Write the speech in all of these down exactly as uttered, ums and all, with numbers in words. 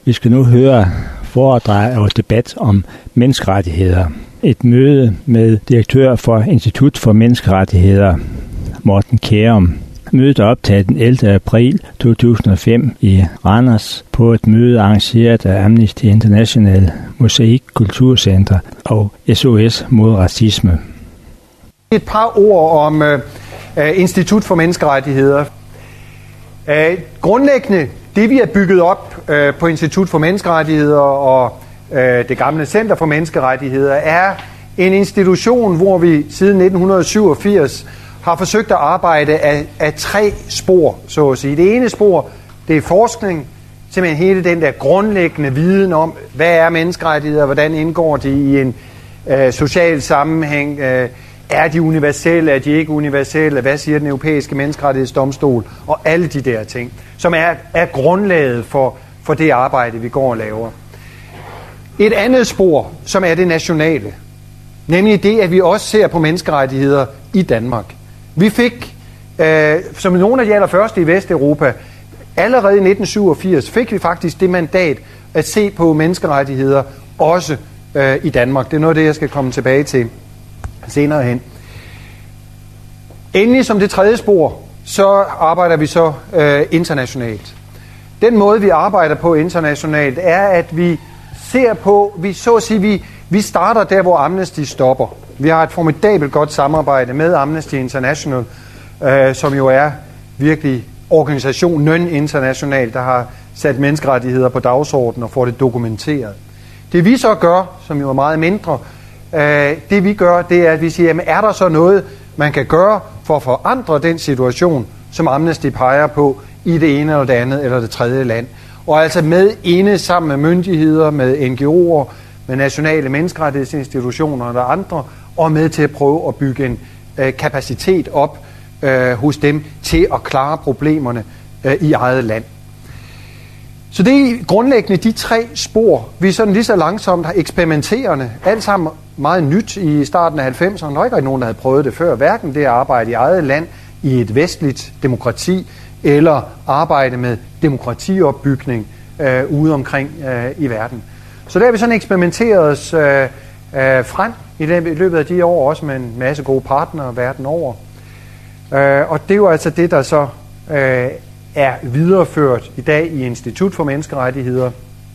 Vi skal nu høre foredrag og debat om menneskerettigheder. Et møde med direktør for Institut for Menneskerettigheder, Morten Kjærum. Mødet er optaget den ellevte april to tusind og fem i Randers på et møde arrangeret af Amnesty International, Mosaik Kulturcenter og S O S mod racisme. Et par ord om uh, Institut for Menneskerettigheder. Uh, grundlæggende, det vi har bygget op uh, på Institut for Menneskerettigheder og uh, det gamle Center for Menneskerettigheder, er en institution, hvor vi siden nitten syvogfirs har forsøgt at arbejde af, af tre spor, så at sige. Det ene spor, det er forskning, simpelthen hele den der grundlæggende viden om, hvad er menneskerettigheder, hvordan indgår de i en øh, social sammenhæng, øh, er de universelle, er de ikke universelle, hvad siger den europæiske menneskerettighedsdomstol, og alle de der ting, som er, er grundlaget for, for det arbejde, vi går og laver. Et andet spor, som er det nationale, nemlig det, at vi også ser på menneskerettigheder i Danmark. Vi fik, øh, som nogle af de allerførste i Vesteuropa, allerede i nitten syvogfirs, fik vi faktisk det mandat at se på menneskerettigheder også øh, i Danmark. Det er noget af det, jeg skal komme tilbage til senere hen. Endelig som det tredje spor, så arbejder vi så øh, internationalt. Den måde, vi arbejder på internationalt, er, at vi ser på, vi så at sige, vi, vi starter der, hvor Amnesty stopper. Vi har et formidabelt godt samarbejde med Amnesty International, øh, som jo er virkelig organisationen internationalt, der har sat menneskerettigheder på dagsordenen og får det dokumenteret. Det vi så gør, som jo er meget mindre, øh, det vi gør, det er, at vi siger, jamen, er der så noget, man kan gøre for at forandre den situation, som Amnesty peger på i det ene eller det andet eller det tredje land. Og altså med inde sammen med myndigheder, med N G O'er, med nationale menneskerettighedsinstitutioner og andre, og med til at prøve at bygge en øh, kapacitet op øh, hos dem til at klare problemerne øh, i eget land. Så det er grundlæggende de tre spor, vi sådan lige så langsomt har eksperimenterende, alt sammen meget nyt i starten af halvfemserne. Der er ikke nogen, der havde prøvet det før, hverken det at arbejde i eget land i et vestligt demokrati, eller arbejde med demokratiopbygning øh, ude omkring øh, i verden. Så der har vi sådan eksperimenteret os øh, øh, frem i løbet af de år, også med en masse gode partnere verden over. Øh, og det er jo altså det, der så øh, er videreført i dag i Institut for Menneskerettigheder,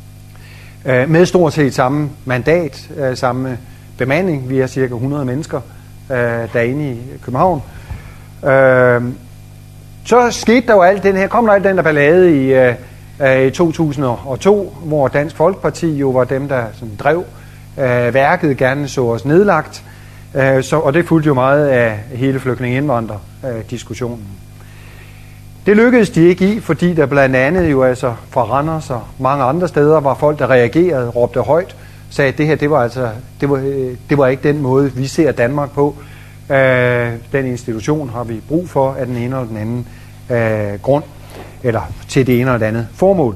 øh, med stort set samme mandat, øh, samme bemanding. Vi er cirka hundrede mennesker øh, derinde i København. Øh, så skete der jo alt den her, kom der alt den der ballade i, øh, i to tusind og to, hvor Dansk Folkeparti jo var dem, der sådan drev øh, værket, gerne så os nedlagt, øh, så, og det fulgte jo meget af hele flygtninge-indvandrer-diskussionen. Det lykkedes de ikke i, fordi der blandt andet jo altså fra Randers og mange andre steder var folk, der reagerede, råbte højt, sagde, at det her, det var altså, det var, det var ikke den måde, vi ser Danmark på. Øh, den institution har vi brug for af den ene eller den anden øh, grund, eller til det ene eller det andet formål.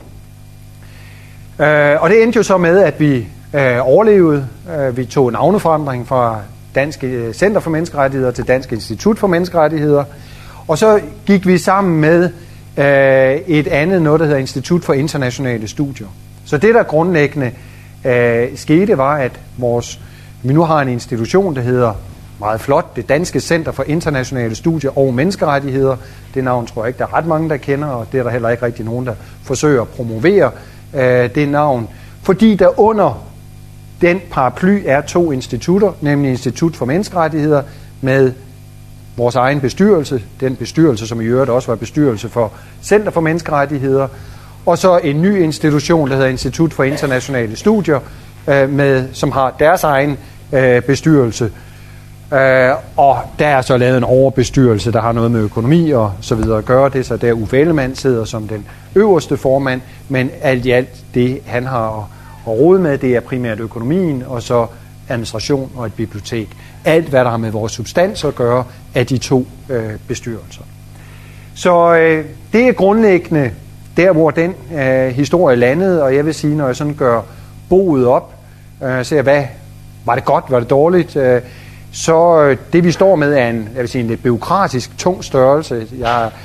Øh, og det endte jo så med, at vi øh, overlevede. Øh, vi tog en navneforandring fra Dansk Center for Menneskerettigheder til Dansk Institut for Menneskerettigheder, og så gik vi sammen med øh, et andet, noget der hedder Institut for Internationale Studier. Så det der grundlæggende øh, skete, var, at vores, vi nu har en institution, der hedder meget flot, det Danske Center for Internationale Studier og Menneskerettigheder. Det navn tror jeg ikke, der er ret mange, der kender, og det er der heller ikke rigtig nogen, der forsøger at promovere øh, det navn. Fordi der under den paraply er to institutter, nemlig Institut for Menneskerettigheder med vores egen bestyrelse, den bestyrelse, som i øvrigt også var bestyrelse for Center for Menneskerettigheder, og så en ny institution, der hedder Institut for Internationale Studier, øh, med, som har deres egen øh, bestyrelse. Uh, og der er så lavet en overbestyrelse, der har noget med økonomi og så videre at gøre. Det er så der Uffe Ellemann sidder som den øverste formand, men alt i alt det, han har at rode med, det er primært økonomien og så administration og et bibliotek. Alt, hvad der har med vores substans at gøre, er de to uh, bestyrelser. Så uh, det er grundlæggende der, hvor den uh, historie landede, og jeg vil sige, når jeg sådan gør boet op, uh, ser hvad, var det godt, var det dårligt, uh, så det vi står med er en, jeg vil sige, en lidt bureaukratisk tung størrelse. Jeg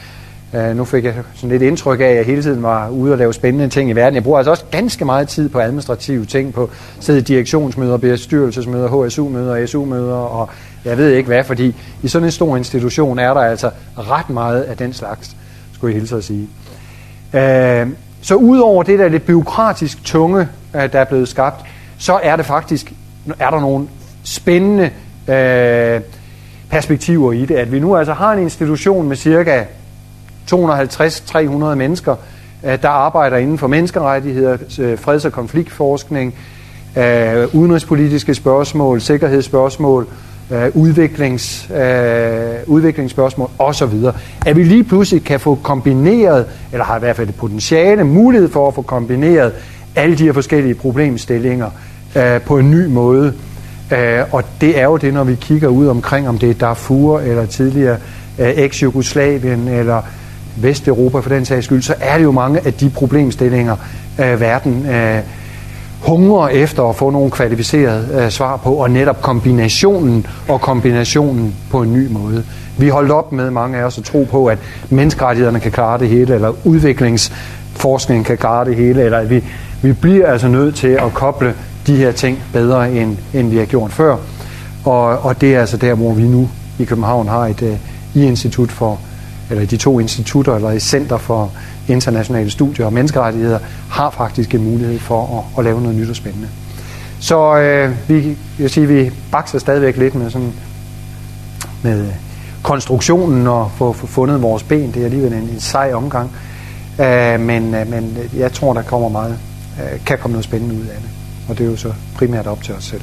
Uh, nu fik jeg sådan lidt indtryk af, at jeg hele tiden var ude og lave spændende ting i verden. Jeg bruger altså også ganske meget tid på administrative ting, på sidde i direktionsmøder, bestyrelsesmøder, H S U-møder, S U-møder og jeg ved ikke hvad, fordi i sådan en stor institution er der altså ret meget af den slags, skulle jeg hilse at sige. Uh, så udover det der lidt bureaukratisk tunge, uh, der er blevet skabt, så er det faktisk, er der nogle spændende uh, perspektiver i det, at vi nu altså har en institution med cirka to hundrede og halvtreds til tre hundrede mennesker, der arbejder inden for menneskerettigheder, freds- og konfliktforskning, udenrigspolitiske spørgsmål, sikkerhedsspørgsmål, udviklings, udviklingsspørgsmål osv. At vi lige pludselig kan få kombineret, eller har i hvert fald det potentiale, mulighed for at få kombineret alle de her forskellige problemstillinger på en ny måde. Og det er jo det, når vi kigger ud omkring, om det er Darfur eller tidligere eks-Jugoslavien eller Vesteuropa for den sags skyld, så er det jo mange af de problemstillinger, øh, verden øh, hungrer efter at få nogle kvalificerede øh, svar på, og netop kombinationen og kombinationen på en ny måde. Vi holdt op med mange af os at tro på, at menneskerettighederne kan klare det hele, eller udviklingsforskningen kan klare det hele, eller at vi, vi bliver altså nødt til at koble de her ting bedre, end, end vi har gjort før. Og, og det er altså der, hvor vi nu i København har et øh, i-institut for eller de to institutter, eller i Center for Internationale Studier og Menneskerettigheder, har faktisk en mulighed for at, at lave noget nyt og spændende. Så øh, vi, jeg siger, vi bakser stadigvæk lidt med, sådan, med konstruktionen og få, få fundet vores ben. Det er alligevel en, en sej omgang. Øh, men, øh, men jeg tror, der kommer meget, øh, kan komme noget spændende ud af det. Og det er jo så primært op til os selv.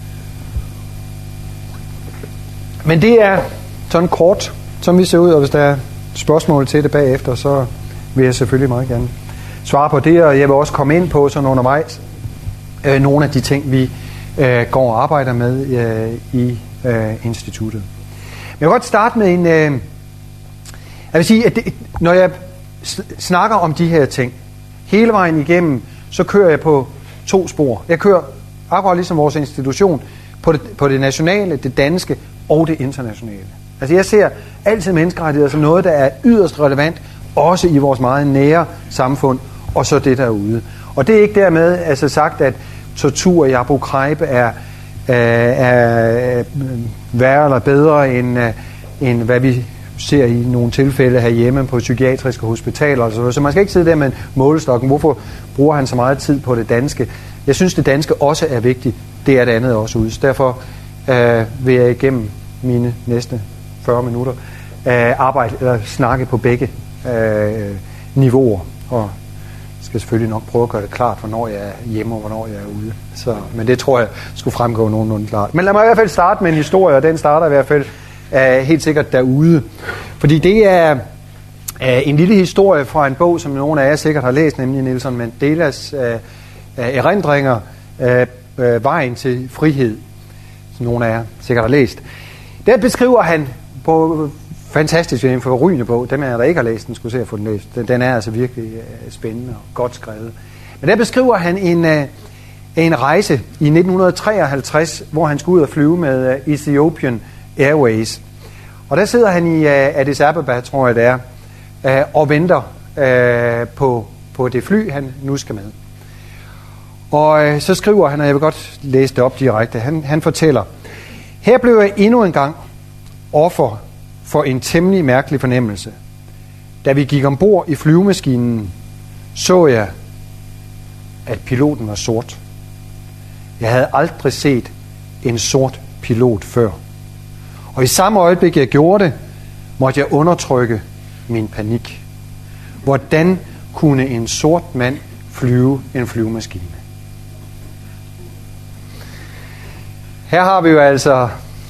Men det er sådan kort, som vi ser ud, og hvis der er spørgsmål til det bagefter, så vil jeg selvfølgelig meget gerne svare på det, og jeg vil også komme ind på sådan undervejs øh, nogle af de ting, vi øh, går og arbejder med øh, i øh, instituttet. Men jeg vil godt starte med en... Øh, jeg vil sige, at det, når jeg snakker om de her ting, hele vejen igennem, så kører jeg på to spor. Jeg kører akkurat ligesom vores institution på det, på det nationale, det danske og det internationale. Altså jeg ser altid menneskerettigheder som noget, der er yderst relevant, også i vores meget nære samfund, og så det derude. Og det er ikke dermed altså sagt, at tortur i Abu Ghraib er, er, er værre eller bedre, end, end hvad vi ser i nogle tilfælde herhjemme på psykiatriske hospitaler. Og så, så man skal ikke sidde der med målestokken. Hvorfor bruger han så meget tid på det danske? Jeg synes, det danske også er vigtigt. Det er det andet også ude. Så derfor øh, vil jeg igennem mine næste fyrre minutter øh, arbejde eller snakke på begge øh, niveauer, og skal selvfølgelig nok prøve at gøre det klart, hvornår jeg er hjemme og hvornår jeg er ude. Så, men det tror jeg skulle fremgå nogenlunde klart. Men lad mig i hvert fald starte med en historie, og den starter i hvert fald øh, helt sikkert derude. Fordi det er øh, en lille historie fra en bog, som nogle af jer sikkert har læst, nemlig Nelson Mandelas øh, erindringer, øh, øh, Vejen til frihed, som nogle af jer sikkert har læst. Der beskriver han på fantastisk, en forrygende bog, dem er der ikke har læst, den skulle se at få den læst. Den, den er altså virkelig uh, spændende og godt skrevet. Men der beskriver han en, uh, en rejse i nitten treoghalvtreds, hvor han skulle ud og flyve med uh, Ethiopian Airways. Og der sidder han i uh, Addis Ababa, tror jeg det er, uh, og venter uh, på, på det fly, han nu skal med. Og uh, så skriver han, og jeg vil godt læse det op direkte, han, han fortæller: her blev jeg endnu en gang offer for en temmelig mærkelig fornemmelse. Da vi gik ombord i flyvemaskinen, så jeg, at piloten var sort. Jeg havde aldrig set en sort pilot før. Og i samme øjeblik, jeg gjorde det, måtte jeg undertrykke min panik. Hvordan kunne en sort mand flyve en flyvemaskine? Her har vi jo altså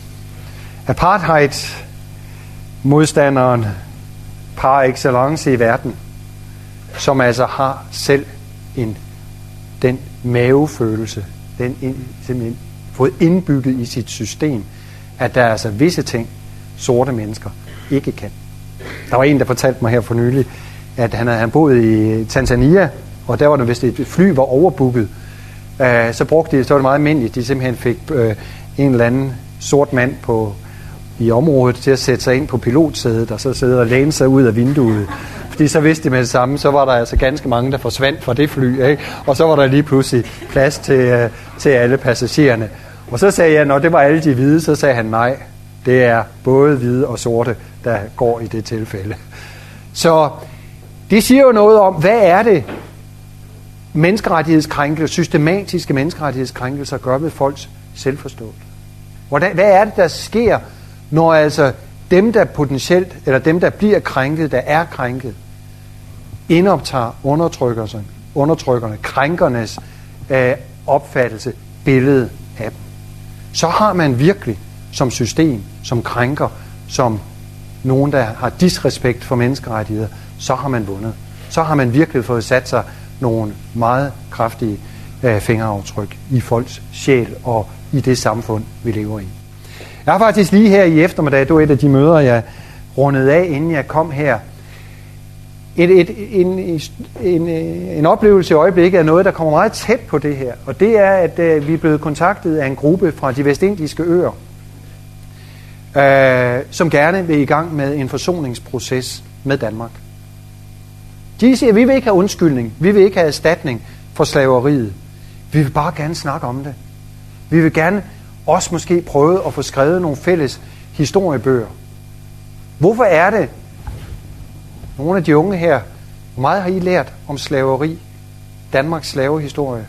apartheid-modstanderen par excellence i verden, som altså har selv en, den mavefølelse, den ind, simpelthen fået indbygget i sit system, at der er altså visse ting, sorte mennesker ikke kan. Der var en, der fortalte mig her for nylig, at han havde han boet i Tanzania, og der var det, hvis et fly var overbooket, øh, så brugte de, så var det meget almindeligt, de simpelthen fik øh, en eller anden sort mand på, i området til at sætte sig ind på pilotsædet, og så sidde og læne sig ud af vinduet. Fordi så vidste de med det samme, så var der altså ganske mange, der forsvandt fra det fly, ikke? Og så var der lige pludselig plads til, til alle passagererne. Og så sagde jeg, når det var alle de hvide, så sagde han nej. Det er både hvide og sorte, der går i det tilfælde. Så det siger jo noget om, hvad er det, menneskerettighedskrænkelser, systematiske menneskerettighedskrænkelser gør ved folks selvforståelse. Hvordan, hvad er det, der sker, når altså dem, der potentielt, eller dem, der bliver krænket, der er krænket, indoptager undertrykkerne, undertrykkerne krænkernes øh, opfattelse, billede af dem. Så har man virkelig som system, som krænker, som nogen, der har disrespekt for menneskerettigheder, så har man vundet. Så har man virkelig fået sat sig nogle meget kraftige øh, fingeraftryk i folks sjæl og i det samfund, vi lever i. Jeg har faktisk lige her i eftermiddag, det var et af de møder, jeg rundede af, inden jeg kom her, et, et, en, en, en oplevelse i øjeblikket af noget, der kommer meget tæt på det her. Og det er, at øh, vi er blevet kontaktet af en gruppe fra de vestindiske øer, øh, som gerne vil i gang med en forsoningsproces med Danmark. De siger, at vi vil ikke have undskyldning, vi vil ikke have erstatning for slaveriet. Vi vil bare gerne snakke om det. Vi vil gerne også måske prøve at få skrevet nogle fælles historiebøger. Hvorfor er det, nogle af de unge her, hvor meget har I lært om slaveri, Danmarks slavehistorie?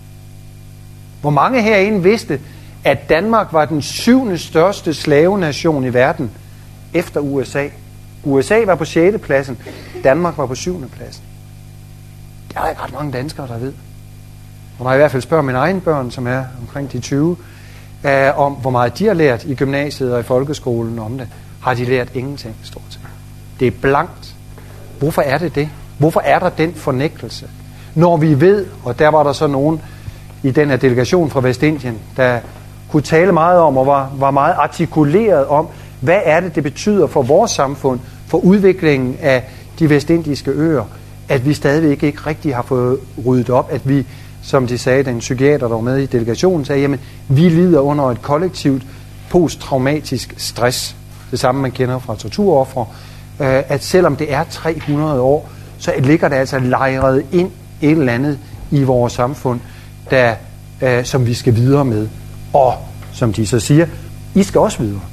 Hvor mange herinde vidste, at Danmark var den syvende største slavenation i verden efter U S A? U S A var på sjette pladsen, Danmark var på syvende pladsen. Der er ikke ret mange danskere, der ved. Og når jeg i hvert fald spørger mine egne børn, som er omkring de tyve, øh, om hvor meget de har lært i gymnasiet og i folkeskolen om det, har de lært ingenting, stort set. Det er blankt. Hvorfor er det det? Hvorfor er der den fornægtelse? Når vi ved, og der var der så nogen i den her delegation fra Vestindien, der kunne tale meget om og var, var meget artikuleret om, hvad er det, det betyder for vores samfund, for udviklingen af de vestindiske øer, at vi stadigvæk ikke rigtig har fået ryddet op, at vi, som de sagde, den psykiater, der var med i delegationen, sagde, jamen, vi lider under et kollektivt posttraumatisk stress. Det samme, man kender fra torturofre, at selvom det er tre hundrede år, så ligger det altså lejret ind et eller andet i vores samfund, der, øh, som vi skal videre med. Og som de så siger, I skal også videre.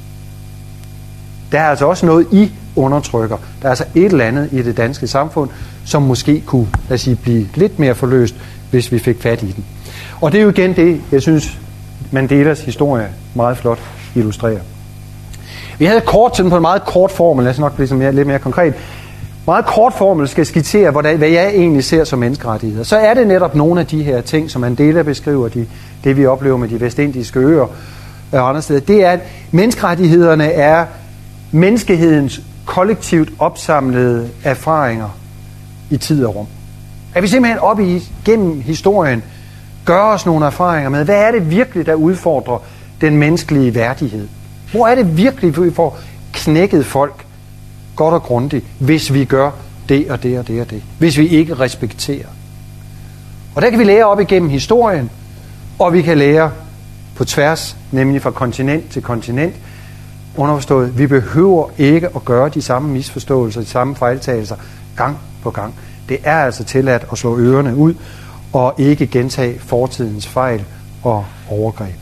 Der er altså også noget, I undertrykker. Der er altså et eller andet i det danske samfund, som måske kunne, lad os sige, blive lidt mere forløst, hvis vi fik fat i den. Og det er jo igen det, jeg synes, Mandelas historie meget flot illustrerer. Vi havde kort sådan på en meget kort formel, lad os nok blive mere, lidt mere konkret. Meget kort formel skal skitsere, hvordan, hvad jeg egentlig ser som menneskerettigheder. Så er det netop nogle af de her ting, som Mandela beskriver, de, det vi oplever med de vestindiske øer og andre steder. Det er, at menneskerettighederne er menneskehedens kollektivt opsamlede erfaringer i tid og rum. At vi simpelthen op i, gennem historien gør os nogle erfaringer med, hvad er det virkelig, der udfordrer den menneskelige værdighed? Hvor er det virkelig, vi får knækket folk godt og grundigt, hvis vi gør det og det og det og det? Hvis vi ikke respekterer. Og der kan vi lære op igennem historien, og vi kan lære på tværs, nemlig fra kontinent til kontinent. Underforstået, vi behøver ikke at gøre de samme misforståelser, de samme fejltagelser gang på gang. Det er altså tilladt at slå ørerne ud, og ikke gentage fortidens fejl og overgreb.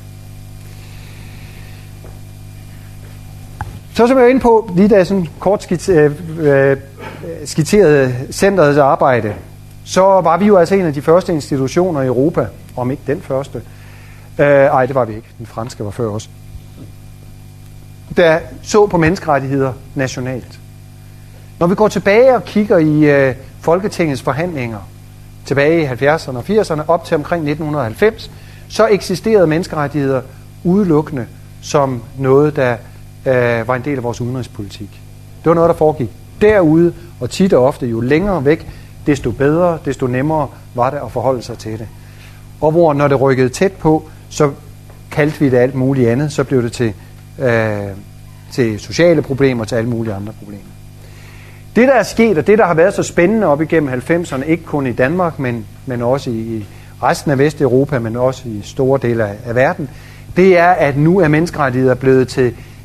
Så som jeg var inde på, lige da jeg sådan kort skitserede, øh, skitserede centerets arbejde, så var vi jo altså en af de første institutioner i Europa, om ikke den første. Øh, ej, det var vi ikke. Den franske var før også. Der så på menneskerettigheder nationalt. Når vi går tilbage og kigger i øh, Folketingets forhandlinger, tilbage i halvfjerdserne og firserne, op til omkring nitten halvfems, så eksisterede menneskerettigheder udelukkende som noget, der øh, var en del af vores udenrigspolitik. Det var noget, der foregik derude, og tit og ofte jo længere væk, desto bedre, desto nemmere var det at forholde sig til det. Og hvor når det rykkede tæt på, så kaldte vi det alt muligt andet, så blev det til, øh, til sociale problemer, til alle mulige andre problemer. Det, der er sket, og det, der har været så spændende op igennem halvfemserne, ikke kun i Danmark, men, men også i resten af Vesteuropa, men også i store dele af, af verden, det er, at nu er menneskerettigheder blevet til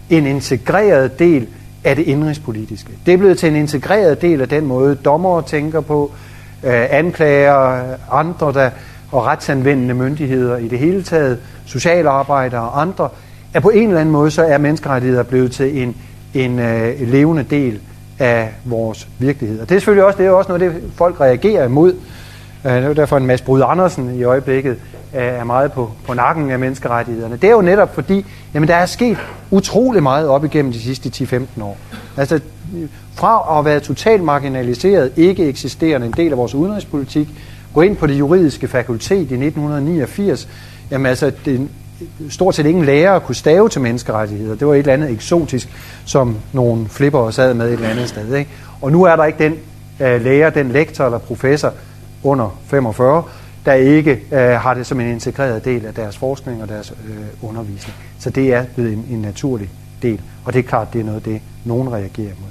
en integreret del af det indrigspolitiske. Det er blevet til en integreret del af den måde, dommere tænker på, øh, anklager, andre der, og retsanvendende myndigheder i det hele taget, socialarbejdere og andre, at på en eller anden måde, så er menneskerettigheder blevet til en, en øh, levende del af vores virkelighed. Og det er selvfølgelig også, det er også noget, det folk reagerer imod. Det er jo derfor, en Mads Brud Andersen i øjeblikket er meget på, på nakken af menneskerettighederne. Det er jo netop fordi, jamen der er sket utrolig meget op igennem de sidste ti til femten år. Altså fra at have været totalt marginaliseret, ikke eksisterende en del af vores udenrigspolitik, gå ind på det juridiske fakultet i nitten niogfirs, jamen altså det, stort set ingen lærere kunne stave til menneskerettigheder. Det var et eller andet eksotisk, som nogle flippere sad med et eller andet sted. Ikke? Og nu er der ikke den uh, lærer, den lektor eller professor under femogfyrre, der ikke uh, har det som en integreret del af deres forskning og deres uh, undervisning. Så det er blevet en, en naturlig del. Og det er klart, det er noget, det nogen reagerer mod.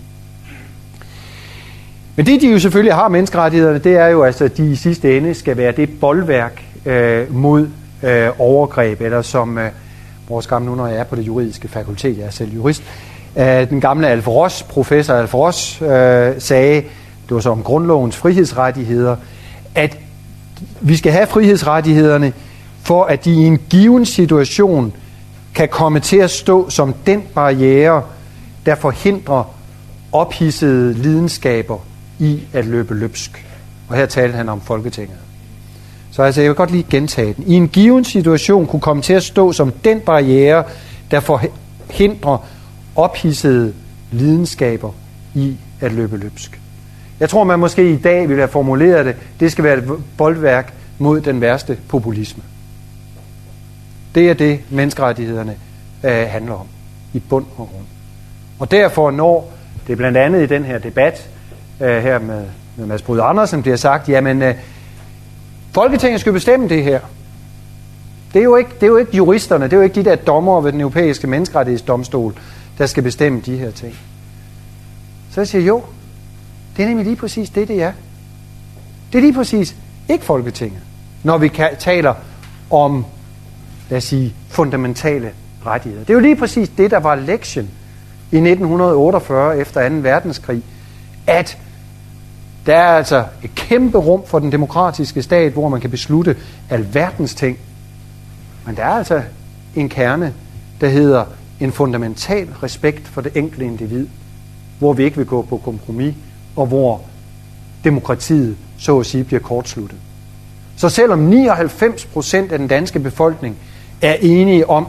Men det, de jo selvfølgelig har menneskerettighederne, det er jo altså, at de i sidste ende skal være det bolværk uh, mod Øh, overgreb, eller som øh, vores gamle nu, når jeg er på det juridiske fakultet, jeg er selv jurist, øh, den gamle Alforos, professor Alforos, øh, sagde, det var så om grundlovens frihedsrettigheder, at vi skal have frihedsrettighederne, for at de i en given situation kan komme til at stå som den barriere, der forhindrer ophidsede lidenskaber i at løbe løbsk. Og her talte han om Folketinget. Så altså, jeg vil godt lige gentage den. I en given situation kunne komme til at stå som den barriere, der forhindrer ophidsede lidenskaber i at løbe løbsk. Jeg tror, man måske i dag ville have formuleret det, det skal være et bolværk mod den værste populisme. Det er det, menneskerettighederne øh, handler om, i bund og grund. Og derfor, når det blandt andet i den her debat, øh, her med, med Mads Brud Andersen, bliver sagt, jamen, øh, Folketinget skal bestemme det her. Det er, jo ikke, det er jo ikke juristerne, det er jo ikke de der dommere ved den europæiske menneskerettighedsdomstol, der skal bestemme de her ting. Så jeg siger, jo, det er nemlig lige præcis det, det er. Det er lige præcis ikke Folketinget, når vi kan, taler om, lad os sige, fundamentale rettigheder. Det er jo lige præcis det, der var lektien i nitten otteogfyrre efter anden verdenskrig, at der er altså et kæmpe rum for den demokratiske stat, hvor man kan beslutte alverdens ting. Men der er altså en kerne, der hedder en fundamental respekt for det enkelte individ, hvor vi ikke vil gå på kompromis, og hvor demokratiet, så at sige, bliver kortsluttet. Så selvom nioghalvfems procent af den danske befolkning er enige om,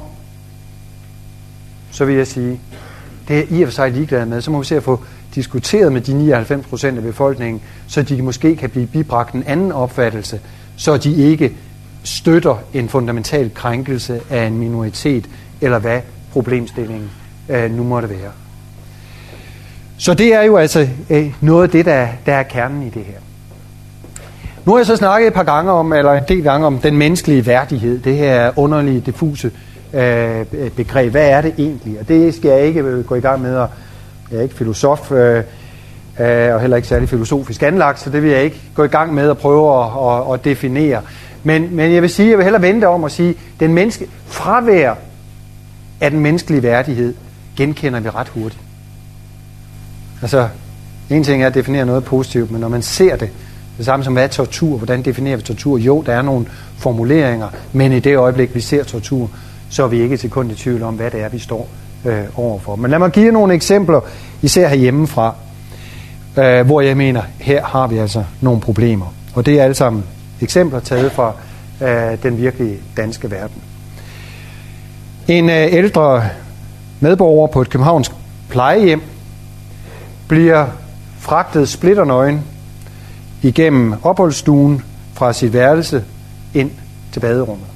så vil jeg sige, det er I og for sig ligeglade med, så må vi se at få diskuteret med de nioghalvfems procent af befolkningen, så de måske kan blive bibragt en anden opfattelse, så de ikke støtter en fundamental krænkelse af en minoritet, eller hvad problemstillingen øh, nu måtte være. Så det er jo altså øh, noget af det, der, der er kernen i det her. Nu har jeg så snakket et par gange om, eller en del gange om den menneskelige værdighed, det her underlige, diffuse øh, begreb. Hvad er det egentlig? Og det skal jeg ikke gå i gang med at jeg er ikke filosof, øh, øh, og heller ikke særlig filosofisk anlagt, så det vil jeg ikke gå i gang med at prøve at, at, at definere. Men, men jeg vil sige, jeg vil hellere vente om at sige, den menneske, fravær af den menneskelige værdighed genkender vi ret hurtigt. Altså, en ting er at definere noget positivt, men når man ser det, det samme som hvad er tortur, hvordan definerer vi tortur? Jo, der er nogle formuleringer, men i det øjeblik, vi ser tortur, så er vi ikke til kun i tvivl om, hvad det er, vi står øh, overfor. Men lad mig give nogle eksempler, især herhjemmefra, øh, hvor jeg mener, her har vi altså nogle problemer. Og det er alle sammen eksempler taget fra øh, den virkelige danske verden. En øh, ældre medborger på et københavnsk plejehjem bliver fragtet splitternøgen igennem opholdsstuen fra sit værelse ind til baderummet.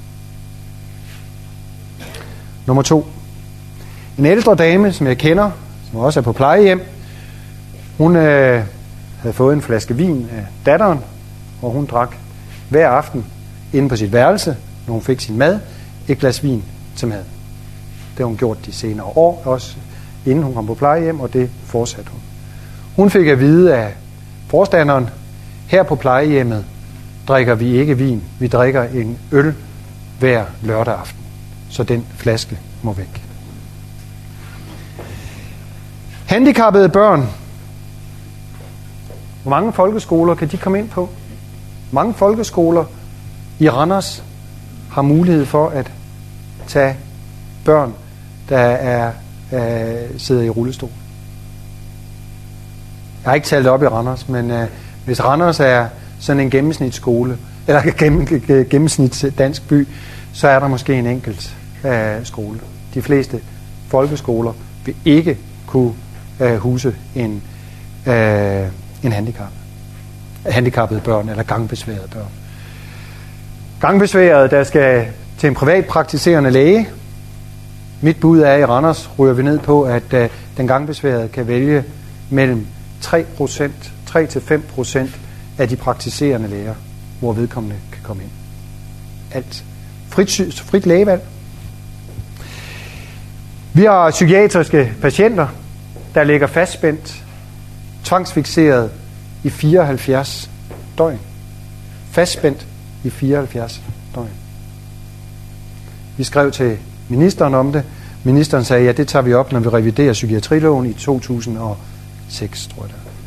Nummer to. En ældre dame, som jeg kender, som også er på plejehjem, hun øh, havde fået en flaske vin af datteren, og hun drak hver aften inde på sit værelse, når hun fik sin mad, et glas vin til mad. Det har hun gjort de senere år, også inden hun kom på plejehjem, og det fortsatte hun. Hun fik at vide af forstanderen, her på plejehjemmet drikker vi ikke vin, vi drikker en øl hver lørdag aften, så den flaske må væk. Handicappede børn. Hvor mange folkeskoler kan de komme ind på? Mange folkeskoler i Randers har mulighed for at tage børn, der er, øh, sidder i rullestol. Jeg har ikke talt op i Randers, men øh, hvis Randers er sådan en gennemsnitsskole, eller gennem, gennemsnits dansk by, så er der måske en enkelt øh, skole. De fleste folkeskoler vil ikke kunne øh, huse en, øh, en handicap. handicappede børn eller gangbesværede børn. Gangbesværede, der skal til en privat praktiserende læge. Mit bud er, i Randers ryger vi ned på, at uh, den gangbesværede kan vælge mellem tre procent, tre til fem procent af de praktiserende læger, hvor vedkommende kan komme ind. Alt. Frit, frit lægevalg. Vi har psykiatriske patienter, der ligger fastspændt, tvangsfikseret i fireoghalvfjerds døgn. Fastspændt i fireoghalvfjerds døgn. Vi skrev til ministeren om det. Ministeren sagde, ja, det tager vi op, når vi reviderer psykiatriloven i to tusind og seks, tror jeg det er.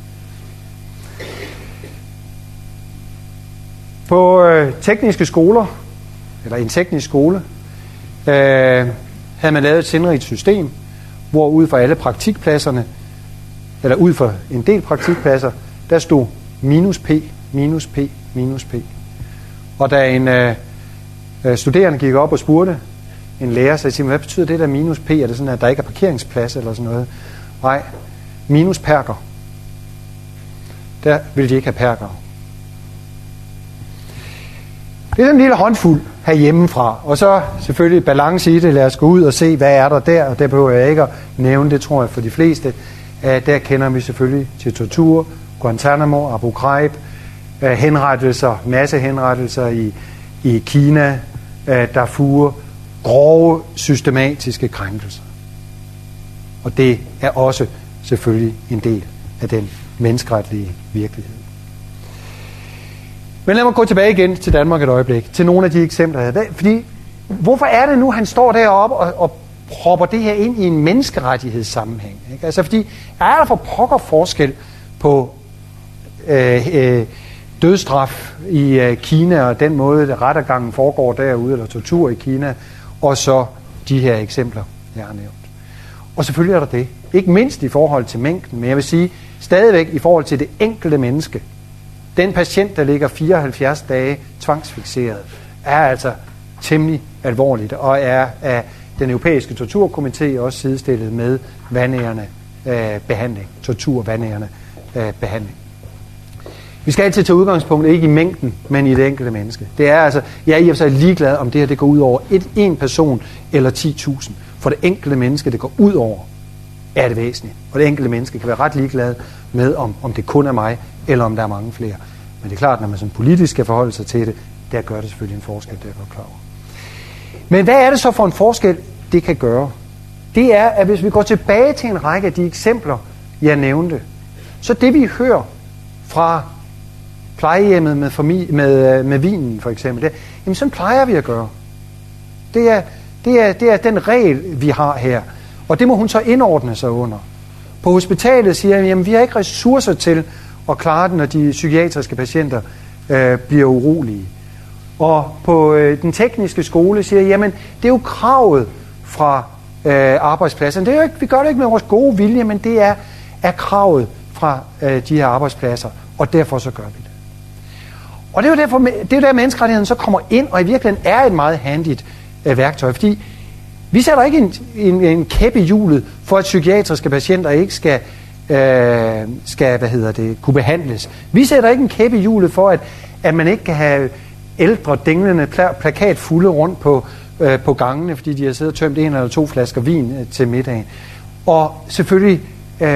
På øh, tekniske skoler, eller en teknisk skole, øh, havde man lavet et sindrigt system, hvor ud for alle praktikpladserne, eller ud for en del praktikpladser, der stod minus P, minus P, minus P. Og da en øh, studerende gik op og spurgte en lærer, så sagde, hvad betyder det der minus P? Er det sådan, at der ikke er parkeringsplads eller sådan noget? Nej, minus perker. Der ville de ikke have perker. Det er sådan en lille håndfuld herhjemmefra, og så selvfølgelig balance i det. Lad os gå ud og se, hvad er der der, og der behøver jeg ikke at nævne det, tror jeg, for de fleste. Der kender vi selvfølgelig til tortur, Guantanamo, Abu Ghraib, henrettelser, massehenrettelser i, i Kina, Darfur, grove systematiske krænkelser. Og det er også selvfølgelig en del af den menneskeretlige virkelighed. Men lad mig gå tilbage igen til Danmark et øjeblik, til nogle af de eksempler, jeg havde. Fordi, hvorfor er det nu, han står deroppe og, og propper det her ind i en menneskerettighedssammenhæng? Ikke? Altså, fordi er der for pokker forskel på øh, øh, dødsstraf i øh, Kina, og den måde, der rettergangen foregår derude, eller tortur i Kina, og så de her eksempler, jeg har nævnt. Og selvfølgelig er der det. Ikke mindst i forhold til mængden, men jeg vil sige, stadigvæk i forhold til det enkelte menneske. Den patient, der ligger fireoghalvfjerds dage tvangsfikseret, er altså temmelig alvorligt, og er af den europæiske torturkomité også sidestillet med vandærende øh, behandling, tortur-vandærende øh, behandling. Vi skal altid tage udgangspunkt ikke i mængden, men i det enkelte menneske. Det er altså, jeg er i og for sig ligeglad, om det her det går ud over et, en person eller ti tusind. For det enkelte menneske, det går ud over, er det væsentligt. Og det enkelte menneske kan være ret ligeglad med, om, om det kun er mig, eller om der er mange flere. Men det er klart, når man som politisk skal forholde sig til det, der gør det selvfølgelig en forskel, det er godt klar over. Men hvad er det så for en forskel, det kan gøre? Det er, at hvis vi går tilbage til en række af de eksempler, jeg nævnte, så det vi hører fra plejehjemmet med, famili- med, med vinen for eksempel, det, jamen sådan plejer vi at gøre. Det er, det, er, det er den regel, vi har her. Og det må hun så indordne sig under. På hospitalet siger jeg, jamen vi har ikke ressourcer til at klare det, når de psykiatriske patienter øh, bliver urolige. Og på øh, den tekniske skole siger jeg, jamen det er jo kravet fra øh, arbejdspladsen. Det er jo ikke, vi gør det ikke med vores gode vilje, men det er, er kravet fra øh, de her arbejdspladser, og derfor så gør vi det. Og det er jo derfor, det er jo der menneskerettigheden så kommer ind, og i virkeligheden er et meget handigt øh, værktøj, fordi vi sætter ikke en, en, en kæp i hjulet for, at psykiatriske patienter ikke skal, øh, skal hvad hedder det, kunne behandles. Vi sætter ikke en kæp i hjulet for, at, at man ikke kan have ældre dinglende plakat fulde rundt på, øh, på gangene, fordi de har siddet og tømt en eller to flasker vin øh, til middagen. Og selvfølgelig øh,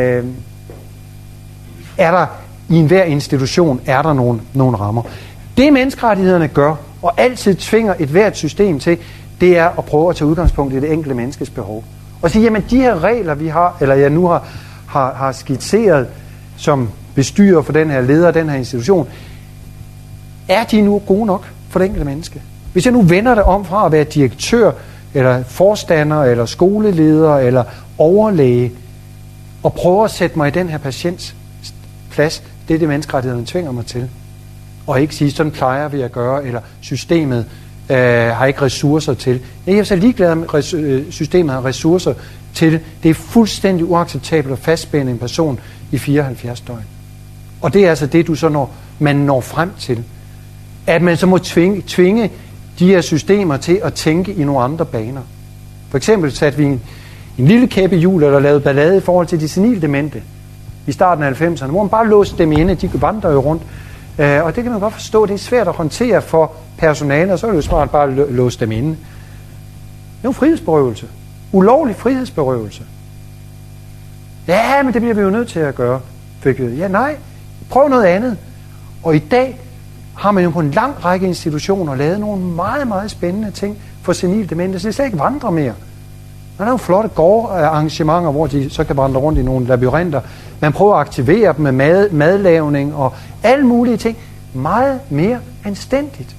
er der i enhver institution er der nogle, nogle rammer. Det menneskerettighederne gør, og altid tvinger et hvert system til, det er at prøve at tage udgangspunkt i det enkelte menneskes behov. Og sige, jamen de her regler, vi har, eller jeg nu har, har, har skitseret som bestyrer for den her leder, den her institution, er de nu gode nok for det enkelte menneske? Hvis jeg nu vender det om fra at være direktør, eller forstander, eller skoleleder, eller overlæge, og prøver at sætte mig i den her patients plads. Det er det, menneskerettighederne tvinger mig til. Og ikke sige, sådan plejer vi at gøre, eller systemet øh, har ikke ressourcer til. Jeg er så ligeglad med, at systemet har ressourcer til. Det er fuldstændig uacceptabelt at fastspænde en person i fireoghalvfjerds døgn. Og det er altså det, du så når, man når frem til. At man så må tvinge, tvinge de her systemer til at tænke i nogle andre baner. For eksempel satte vi en, en lille kæppe hjul, eller lavede ballade i forhold til de senildemente i starten af halvfemserne, hvor man bare låste dem inde, de vandrer jo rundt. Uh, og det kan man godt forstå, det er svært at håndtere for personalet, og så er det jo smart bare at låse dem inde. Det er jo frihedsberøvelse. Ulovlig frihedsberøvelse. Ja, men det bliver vi jo nødt til at gøre, fik vi. Ja, nej. Prøv noget andet. Og i dag har man jo på en lang række institutioner lavet nogle meget, meget spændende ting for senildemente, så det slet ikke vandrer mere. Man har jo flotte gårdarrangementer, hvor de så kan vandre rundt i nogle labyrinter. Man prøver at aktivere dem med mad, madlavning og alle mulige ting. Meget mere anstændigt.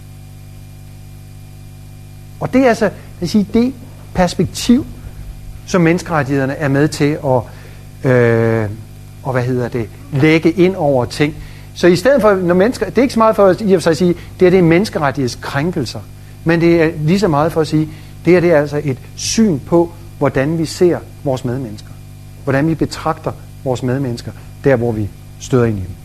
Og det er altså jeg siger, det perspektiv, som menneskerettighederne er med til at øh, og hvad hedder det, lægge ind over ting. Så i stedet for, når mennesker, det er ikke så meget for at, i og for sig at sige, det er det menneskerettighedskrænkelser, men det er lige så meget for at sige, det er det er altså et syn på, hvordan vi ser vores medmennesker. Hvordan vi betragter vores medmennesker, der hvor vi støder ind i dem.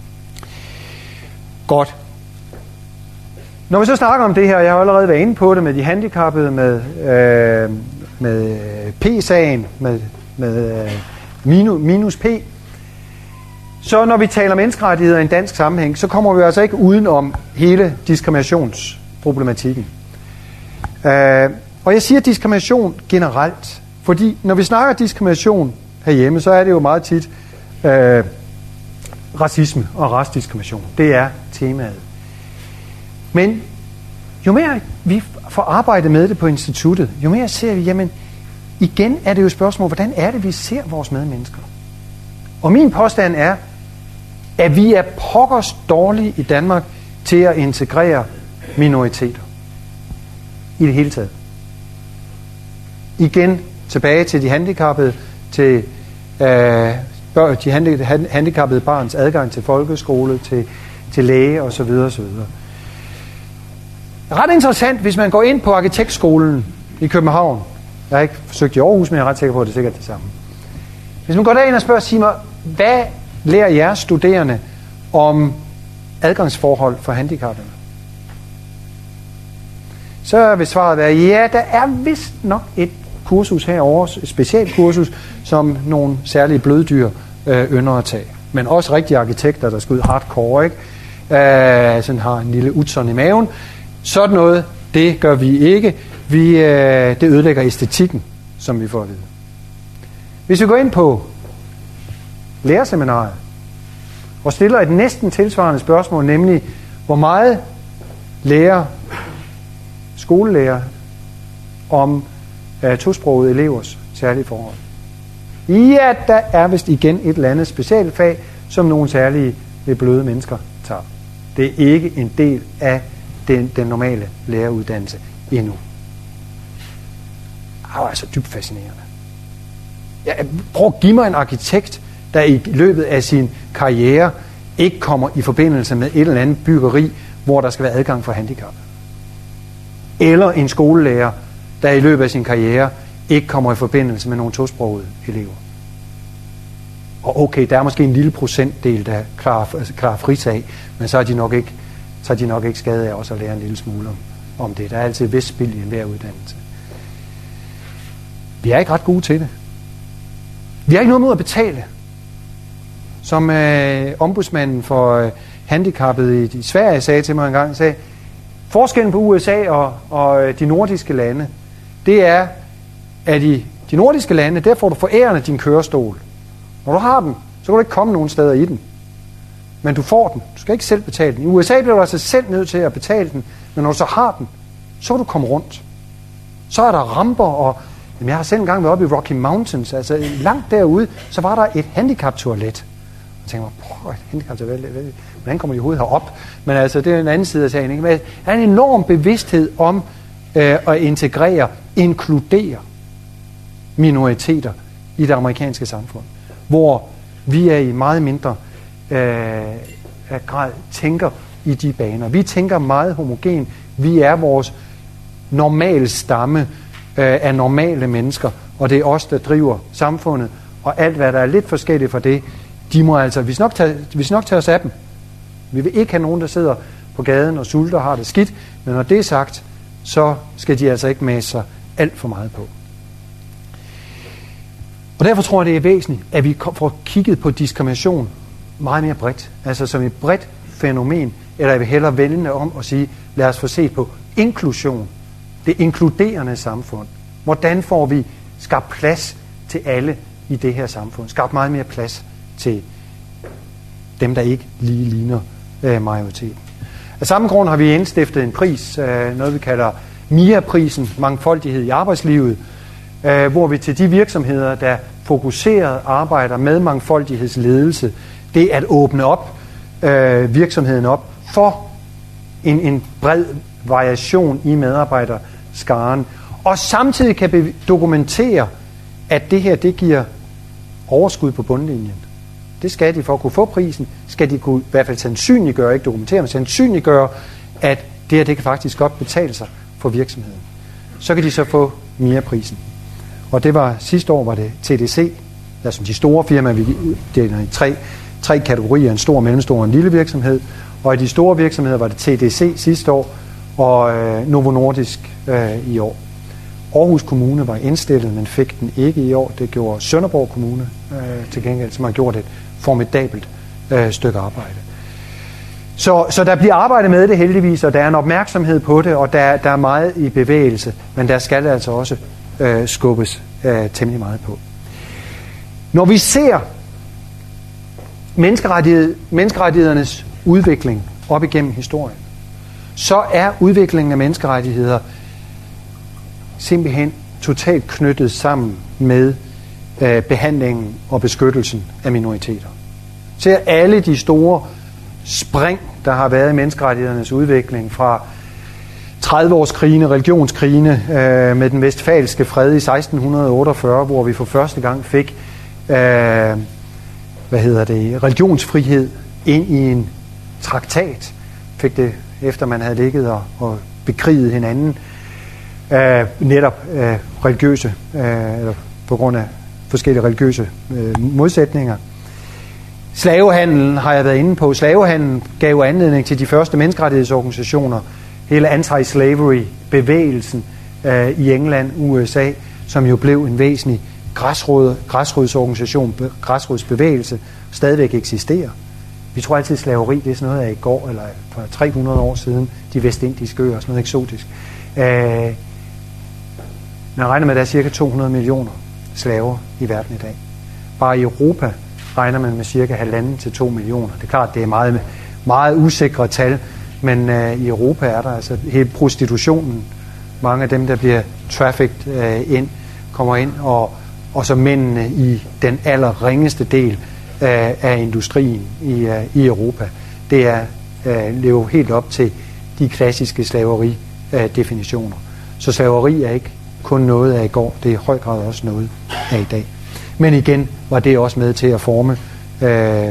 Godt. Når vi så snakker om det her, jeg har allerede været inde på det med de handicappede, med, øh, med P-sagen, med, med øh, minus, minus P. Så når vi taler menneskerettigheder i en dansk sammenhæng, så kommer vi altså ikke udenom hele diskriminationsproblematikken. Øh, og jeg siger diskrimination generelt, fordi når vi snakker diskrimination herhjemme, så er det jo meget tit øh, racisme og racediskrimination. Det er temaet. Men jo mere vi får arbejdet med det på instituttet, jo mere ser vi, jamen igen er det jo et spørgsmål, hvordan er det, vi ser vores medmennesker? Og min påstand er, at vi er pokkers dårlige i Danmark til at integrere minoriteter. I det hele taget. Igen tilbage til de handicappede, til øh, de handicappede barns adgang til folkeskole, til, til læge osv. osv. Ret interessant, hvis man går ind på arkitektskolen i København. Jeg har ikke forsøgt i Aarhus, men jeg er ret sikker på, at det er sikkert det samme. Hvis man går derind og spørger, sig mig, hvad lærer jeres studerende om adgangsforhold for handicappede? Så vil svaret være, ja, der er vist nok et kursus herovre, et specialkursus, som nogle særlige bløddyr øh, ynder at tage. Men også rigtige arkitekter, der skal ud hardcore, ikke? Øh, sådan har en lille utson i maven. Sådan noget, det gør vi ikke. Vi, øh, det ødelægger æstetikken, som vi får at vide. Hvis vi går ind på lærerseminaret og stiller et næsten tilsvarende spørgsmål, nemlig hvor meget lærer skolelærer om øh, tosprogede elevers særlige forhold. Ja, der er vist igen et eller andet specialfag, som nogle særlige bløde mennesker tager. Det er ikke en del af den, den normale læreruddannelse endnu. Det er altså dybt fascinerende. Ja, prøv at give mig en arkitekt, der i løbet af sin karriere ikke kommer i forbindelse med et eller andet byggeri, hvor der skal være adgang for handicap. Eller en skolelærer, der i løbet af sin karriere ikke kommer i forbindelse med nogle tosprogede elever. Og okay, der er måske en lille procentdel, der klarer, altså klarer fritag, men så er de nok ikke, så er de nok ikke skade af også at lære en lille smule om, om det. Der er altid et vist spil i enhver uddannelse. Vi er ikke ret gode til det. Vi har ikke noget mod at betale. Som øh, ombudsmanden for øh, handicappede i, i Sverige sagde til mig en gang, sagde, forskellen på U S A og, og øh, de nordiske lande, det er, at i de nordiske lande, der får du forærende din kørestol. Når du har den, så kan du ikke komme nogen steder i den. Men du får den. Du skal ikke selv betale den. I U S A bliver du altså selv nødt til at betale den, men når du så har den, så kan du komme rundt. Så er der ramper, og jamen, jeg har selv engang været oppe i Rocky Mountains, altså langt derude, så var der et handicaptoilet. Jeg tænkte mig, et handicaptoilet, hvordan kommer de overhovedet herop? Men altså, det er en anden side af sagen, ikke? Men der er en enorm bevidsthed om øh, at integrere, inkludere minoriteter i det amerikanske samfund. hvor vi er i meget mindre øh, grad tænker i de baner. Vi tænker meget homogen. Vi er vores normale stamme øh, af normale mennesker, og det er os, der driver samfundet, og alt, hvad der er lidt forskelligt fra det, de må altså, vi skal nok tage, vi skal nok tage os af dem. Vi vil ikke have nogen, der sidder på gaden og sulter og har det skidt, men når det er sagt, så skal de altså ikke mase sig alt for meget på. Og derfor tror jeg, det er væsentligt, at vi får kigget på diskrimination meget mere bredt. Altså som et bredt fænomen, eller jeg vil hellere vende om og sige, lad os få set på inklusion, det inkluderende samfund. Hvordan får vi skabt plads til alle i det her samfund? Skabt meget mere plads til dem, der ikke lige ligner øh, majoriteten. Af samme grund har vi indstiftet en pris, øh, noget vi kalder M I A-prisen, mangfoldighed i arbejdslivet, øh, hvor vi til de virksomheder, der fokuseret arbejder med mangfoldighedsledelse, det at åbne op øh, virksomheden op for en, en bred variation i medarbejderskaren, og samtidig kan dokumentere, at det her, det giver overskud på bundlinjen. Det skal de for at kunne få prisen, skal de kunne i hvert fald sandsynliggøre, ikke dokumentere, men sandsynliggøre, at det her, det kan faktisk godt betale sig for virksomheden. Så kan de så få M I A-prisen. Og det var, sidste år var det T D C, der som de store firmaer, vi deler i tre, tre kategorier, en stor, mellemstor og en lille virksomhed. Og i de store virksomheder var det T D C sidste år, og øh, Novo Nordisk øh, i år. Aarhus Kommune var indstillet, men fik den ikke i år. Det gjorde Sønderborg Kommune øh, til gengæld, som har gjort et formidabelt øh, stykke arbejde. Så, så der bliver arbejdet med det heldigvis, og der er en opmærksomhed på det, og der, der er meget i bevægelse, men der skal altså også øh, skubbes øh, temmelig meget på. Når vi ser menneskerettighed, menneskerettighedernes udvikling op igennem historien, så er udviklingen af menneskerettigheder simpelthen totalt knyttet sammen med øh, behandlingen og beskyttelsen af minoriteter. Så alle de store spring, der har været i menneskerettighedernes udvikling fra tredive-årskrigene, religionskrigene øh, med den vestfalske fred i seksten otteogfyrre, hvor vi for første gang fik øh, hvad hedder det, religionsfrihed ind i en traktat. Fik det efter man havde ligget og, og bekriget hinanden. Øh, netop øh, religiøse, øh, eller på grund af forskellige religiøse øh, modsætninger. Slavehandlen har jeg været inde på. Slavehandlen gav anledning til de første menneskerettighedsorganisationer, hele anti-slavery-bevægelsen øh, i England, U S A, som jo blev en væsentlig græsrod, græsrodsorganisation, græsrodsbevægelse, stadigvæk eksisterer. Vi tror altid, at slaveri det er sådan noget af i går, eller for tre hundrede år siden, de vestindiske øer, sådan noget eksotisk. Øh, Man regner med, at der er cirka to hundrede millioner slaver i verden i dag. Bare i Europa regner man med cirka halvanden til to millioner. Det er klart, det er meget, meget usikre tal, men øh, i Europa er der altså hele prostitutionen. Mange af dem, der bliver trafficked øh, ind, kommer ind, og, og så mændene i den allerringeste del øh, af industrien i, øh, i Europa. Det er øh, lever helt op til de klassiske slaveri-definitioner. Øh, så slaveri er ikke kun noget af i går, det er i høj grad også noget af i dag. Men igen var det også med til at forme øh,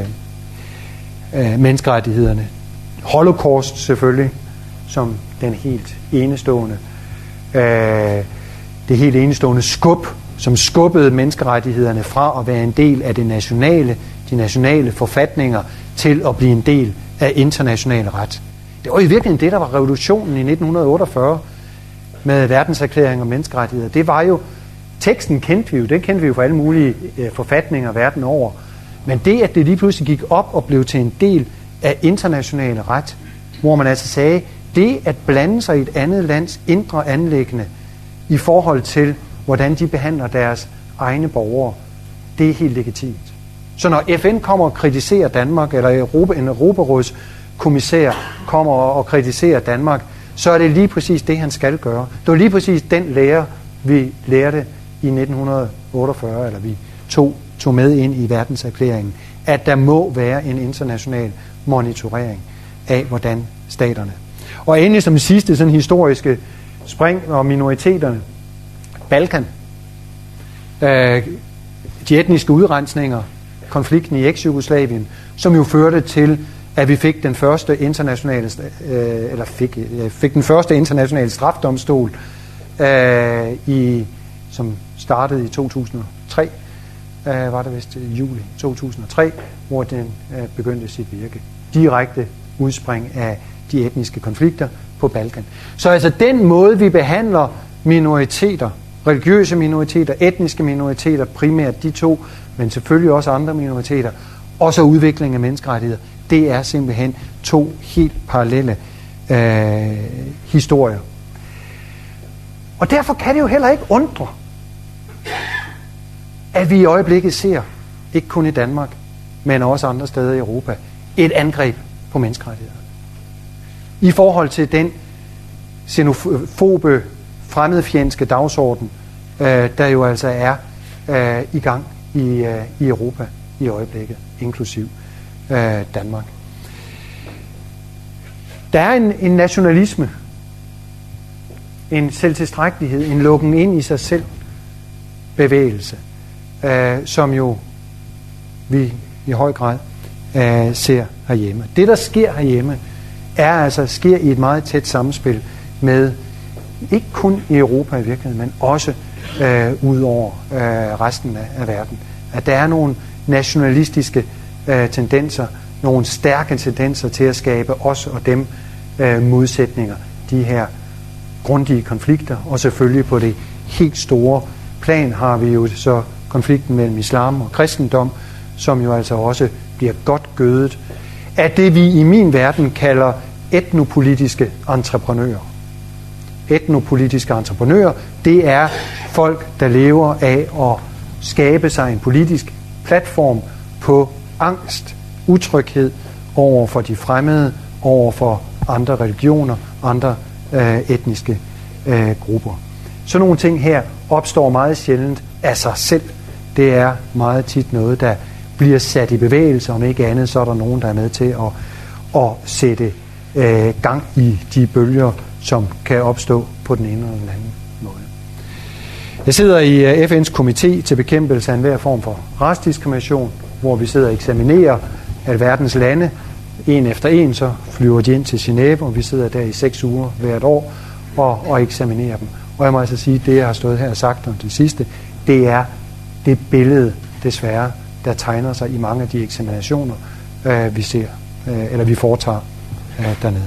øh, menneskerettighederne. Holocaust selvfølgelig, som den helt enestående, øh, det helt enestående skub, som skubbede menneskerettighederne fra at være en del af det nationale, de nationale forfatninger, til at blive en del af international ret. Det var i virkeligheden det, der var revolutionen i nitten otteogfyrre, med verdenserklæring om menneskerettigheder. Det var jo, teksten kendte vi jo, den kendte vi jo for alle mulige øh, forfatninger verden over. Men det, at det lige pludselig gik op og blev til en del af international ret, hvor man altså sagde, det at blande sig i et andet lands indre anliggende i forhold til, hvordan de behandler deres egne borgere, det er helt legitimt. Så når F N kommer og kritiserer Danmark, eller Europa, en Europaråds kommissær kommer og kritiserer Danmark, så er det lige præcis det, han skal gøre. Det var lige præcis den lære, vi lærte i nitten otteogfyrre, eller vi tog, tog med ind i verdenserklæringen, at der må være en international monitorering af, hvordan staterne. Og endelig som sidste sådan historiske spring og minoriteterne, Balkan, øh, de etniske udrensninger konflikten i eks-Jugoslavien, som jo førte til, at vi fik den første internationale, øh, eller fik, øh, fik den første internationale strafdomstol, øh, i, som startede i to tusind og tre, øh, var det vist i juli to tusind og tre, hvor den øh, begyndte sit virke. Direkte udspring af de etniske konflikter på Balkan. Så altså den måde, vi behandler minoriteter, religiøse minoriteter, etniske minoriteter, primært de to, men selvfølgelig også andre minoriteter, og så udvikling af menneskerettigheder, det er simpelthen to helt parallelle øh, historier. Og derfor kan det jo heller ikke undre, at vi i øjeblikket ser, ikke kun i Danmark, men også andre steder i Europa, et angreb på menneskerettigheder. I forhold til den xenofobe, fremmedfjendske dagsorden, øh, der jo altså er øh, i gang i, øh, i Europa i øjeblikket, inklusiv øh, Danmark. Der er en, en nationalisme, en selvtilstrækkelighed, en lukken ind i sig selv bevægelse, øh, som jo vi i høj grad øh, ser herhjemme. Det, der sker herhjemme, er altså sker i et meget tæt samspil med, ikke kun i Europa i virkeligheden, men også øh, ud over øh, resten af, af verden. At der er nogle nationalistiske øh, tendenser, nogle stærke tendenser til at skabe os og dem øh, modsætninger, de her grundige konflikter, og selvfølgelig på det helt store plan har vi jo så konflikten mellem islam og kristendom, som jo altså også bliver godt gødet af det, vi i min verden kalder etnopolitiske entreprenører. Etnopolitiske entreprenører, det er folk, der lever af at skabe sig en politisk platform på angst, utryghed over for de fremmede, over for andre religioner, andre øh, etniske øh, grupper. Så nogle ting her opstår meget sjældent af sig selv. Det er meget tit noget, der bliver sat i bevægelse, om ikke andet, så er der nogen, der er med til at, at sætte øh, gang i de bølger, som kan opstå på den ene eller den anden måde. Jeg sidder i F N's komité til bekæmpelse af enhver form for racediskrimination, hvor vi sidder og eksaminerer alverdens lande. En efter en, så flyver de ind til Genève, og vi sidder der i seks uger hvert år og, og eksaminerer dem. Og jeg må altså sige, at det, jeg har stået her og sagt om det sidste, det er det billede, desværre, der tegner sig i mange af de eksaminationer, øh, vi ser, øh, eller vi foretager øh, dernede.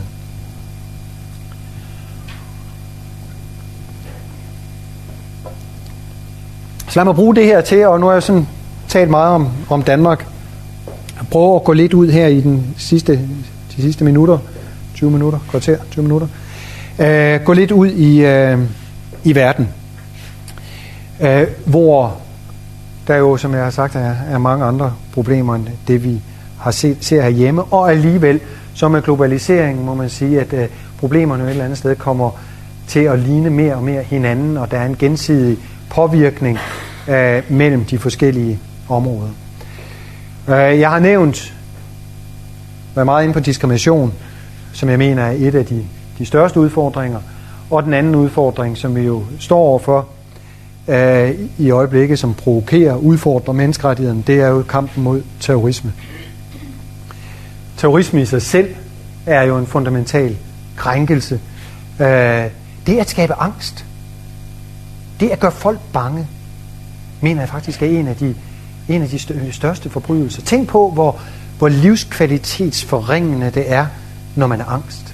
Så lad mig bruge det her til, og nu har jeg sådan talt meget om, om Danmark. Jeg prøver at gå lidt ud her i den sidste, de sidste minutter, tyve minutter, kvarter, tyve minutter. Øh, gå lidt ud i, øh, i verden, øh, hvor der jo, som jeg har sagt, er, er mange andre problemer end det, vi har set, ser herhjemme. Og alligevel, så med globaliseringen, må man sige, at øh, problemerne et eller andet sted kommer til at ligne mere og mere hinanden, og der er en gensidig påvirkning øh, mellem de forskellige områder. Øh, jeg har nævnt, været meget inde på diskrimination, som jeg mener er et af de, de største udfordringer, og den anden udfordring, som vi jo står overfor øh, i øjeblikket, som provokerer, udfordrer menneskerettighederne, det er jo kampen mod terrorisme. Terrorisme i sig selv er jo en fundamental krænkelse. Øh, det er at skabe angst. Det at gøre folk bange, mener jeg faktisk er en af de, en af de største forbrydelser. Tænk på, hvor, hvor livskvalitetsforringende det er, når man er angst.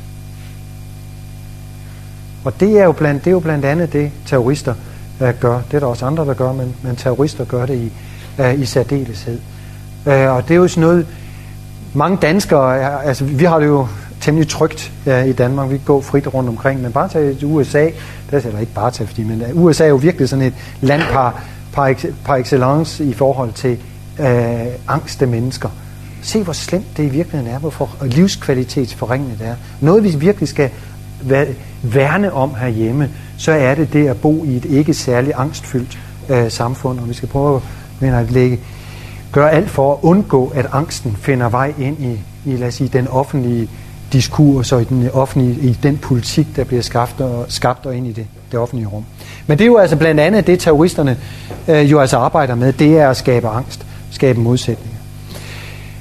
Og det er jo blandt, det er jo blandt andet det, terrorister uh, gør. Det er der også andre, der gør, men, men terrorister gør det i, uh, i særdeleshed. Uh, og det er jo sådan noget, mange danskere, altså vi har det jo temmelig trygt uh, i Danmark. Vi går frit rundt omkring, men bare tage til U S A, det er ikke bare tage, fordi, men U S A er jo virkelig sådan et land par, par, par excellence i forhold til uh, angste mennesker. Se, hvor slemt det i virkeligheden er, hvor livskvalitetsforringende det er. Noget, vi virkelig skal værne om herhjemme, så er det det at bo i et ikke særlig angstfyldt øh, samfund, og vi skal prøve mener, at lægge, gøre alt for at undgå, at angsten finder vej ind i, i lad os sige, den offentlige diskurs og i den, offentlige, i den politik, der bliver skabt og, skabt og ind i det, det offentlige rum. Men det er jo altså blandt andet det, terroristerne øh, jo altså arbejder med, det er at skabe angst, skabe modsætninger.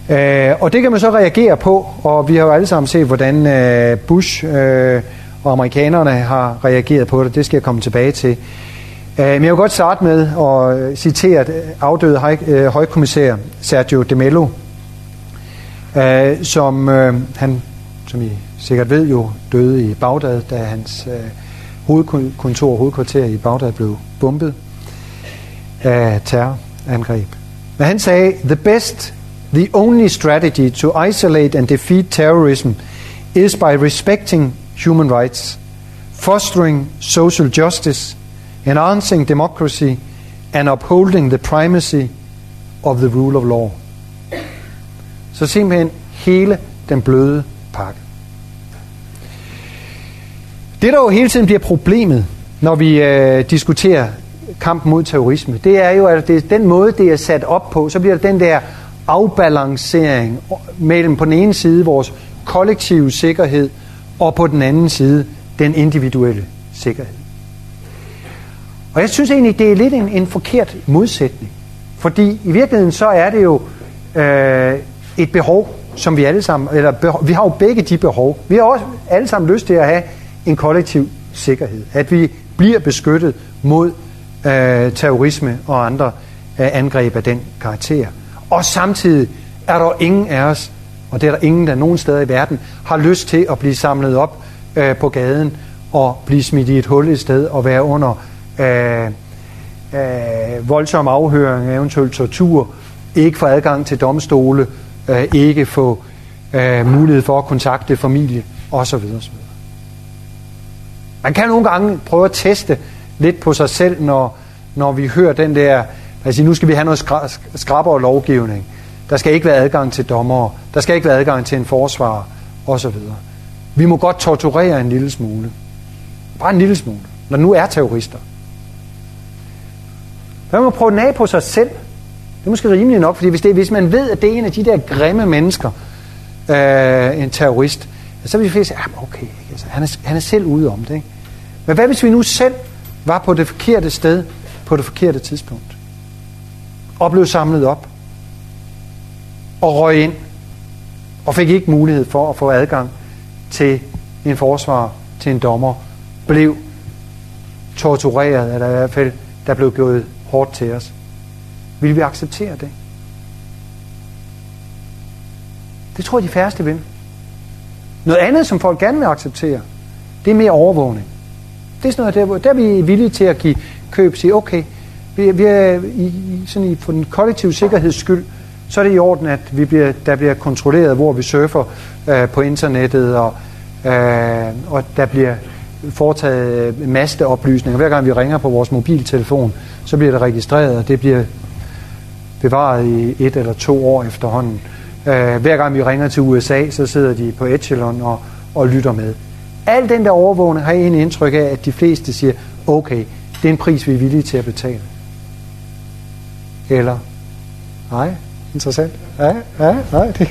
Øh, og det kan man så reagere på, og vi har jo alle sammen set, hvordan øh, Bush øh, og amerikanerne har reageret på det. Det skal jeg komme tilbage til. Øh, men jeg vil godt starte med at citere afdøde høj, øh, højkommissær Sergio de Mello, øh, som øh, han, som I sikkert ved, jo døde i Bagdad, da hans øh, hovedkontor, hovedkvarter i Bagdad blev bombet af terrorangreb. Men han sagde, the best, the only strategy to isolate and defeat terrorism is by respecting human rights, fostering social justice, enhancing democracy, and upholding the primacy of the rule of law. Så simpelthen hele den bløde pakke. Det, der jo hele tiden bliver problemet, når vi øh, diskuterer kampen mod terrorisme, det er jo, at det er den måde, det er sat op på, så bliver det den der afbalancering mellem på den ene side vores kollektive sikkerhed, og på den anden side den individuelle sikkerhed. Og jeg synes egentlig, det er lidt en, en forkert modsætning. Fordi i virkeligheden så er det jo øh, et behov, som vi alle sammen, eller behov, vi har jo begge de behov. Vi har også alle sammen lyst til at have en kollektiv sikkerhed. At vi bliver beskyttet mod øh, terrorisme og andre øh, angreb af den karakter. Og samtidig er der ingen af os, og det er der ingen, der nogen steder i verden, har lyst til at blive samlet op øh, på gaden og blive smidt i et hul et sted og være under øh, øh, voldsom afhøring, eventuelt tortur, ikke få adgang til domstole, øh, ikke få øh, mulighed for at kontakte familie osv. osv. Man kan nogle gange prøve at teste lidt på sig selv, når, når vi hører den der, altså nu skal vi have noget skra- skrappere lovgivning. Der skal ikke være adgang til dommere, der skal ikke være adgang til en forsvarer osv. Vi må godt torturere en lille smule. Bare en lille smule, når nu er terrorister. Man må prøve den af på sig selv. Det er måske rimeligt nok, fordi hvis, det, hvis man ved, at det er en af de der grimme mennesker, øh, en terrorist, så vil vi sige, at okay, altså, han, er, han er selv ude om det. Ikke? Men hvad hvis vi nu selv var på det forkerte sted, på det forkerte tidspunkt, og blev samlet op, og røg ind, og fik ikke mulighed for at få adgang til en forsvarer, til en dommer, blev tortureret, eller i hvert fald, der blev gået hårdt til os. Vil vi acceptere det? Det tror jeg, de færreste vil. Noget andet, som folk gerne vil acceptere, det er mere overvågning. Det er sådan noget, der, der er vi villige til at give køb og sige, okay, vi, vi er i, sådan i, for den kollektive sikkerheds skyld, så er det i orden, at vi bliver, der bliver kontrolleret, hvor vi surfer øh, på internettet, og, øh, og der bliver foretaget masteoplysninger. Hver gang vi ringer på vores mobiltelefon, så bliver det registreret, og det bliver bevaret i et eller to år efterhånden. Øh, hver gang vi ringer til U S A, så sidder de på Echelon og, og lytter med. Al den der overvågning har jeg egentlig indtryk af, at de fleste siger, okay, det er en pris, vi er villige til at betale. Eller, nej, interessant. Ja, ja, nej, det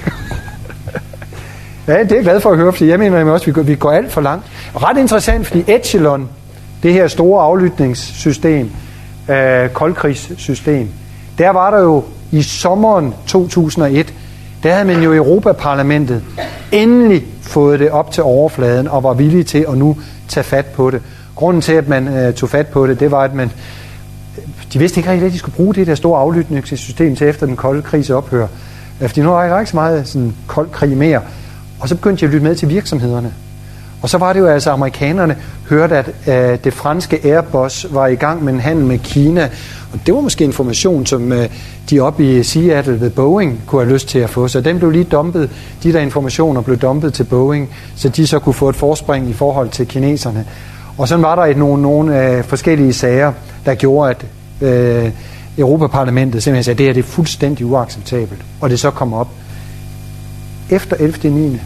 ja, det er jeg glad for at høre, fordi jeg mener også, at vi går, vi går alt for langt. Og ret interessant, fordi Echelon, det her store aflytningssystem, øh, koldkrigssystem, der var der jo i sommeren to tusind og et, der havde man jo i Europaparlamentet endelig fået det op til overfladen og var villige til at nu tage fat på det. Grunden til, at man øh, tog fat på det, det var, at man de vidste ikke rigtig, at de skulle bruge det der store aflytningssystem til efter den kolde krigs ophør. Fordi nu er der ikke så meget sådan kold krig mere. Og så begyndte de at lytte med til virksomhederne. Og så var det jo altså, amerikanerne hørte, at øh, det franske Airbus var i gang med en handel med Kina. Og det var måske information, som øh, de oppe i Seattle ved Boeing kunne have lyst til at få. Så den blev lige dumpet, de der informationer blev dumpet til Boeing, så de så kunne få et forspring i forhold til kineserne. Og så var der et, nogle, nogle øh, forskellige sager, der gjorde, at øh, Europaparlamentet simpelthen sagde, at det her det er fuldstændig uacceptabelt. Og det så kom op. Efter ellevte niende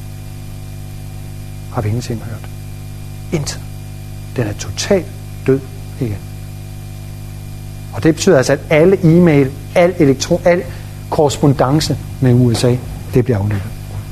har vi ingenting hørt. Intet. Den er totalt død igen. Og det betyder altså, at alle e-mail, al elektron, al korrespondance med U S A, det bliver aflyttet.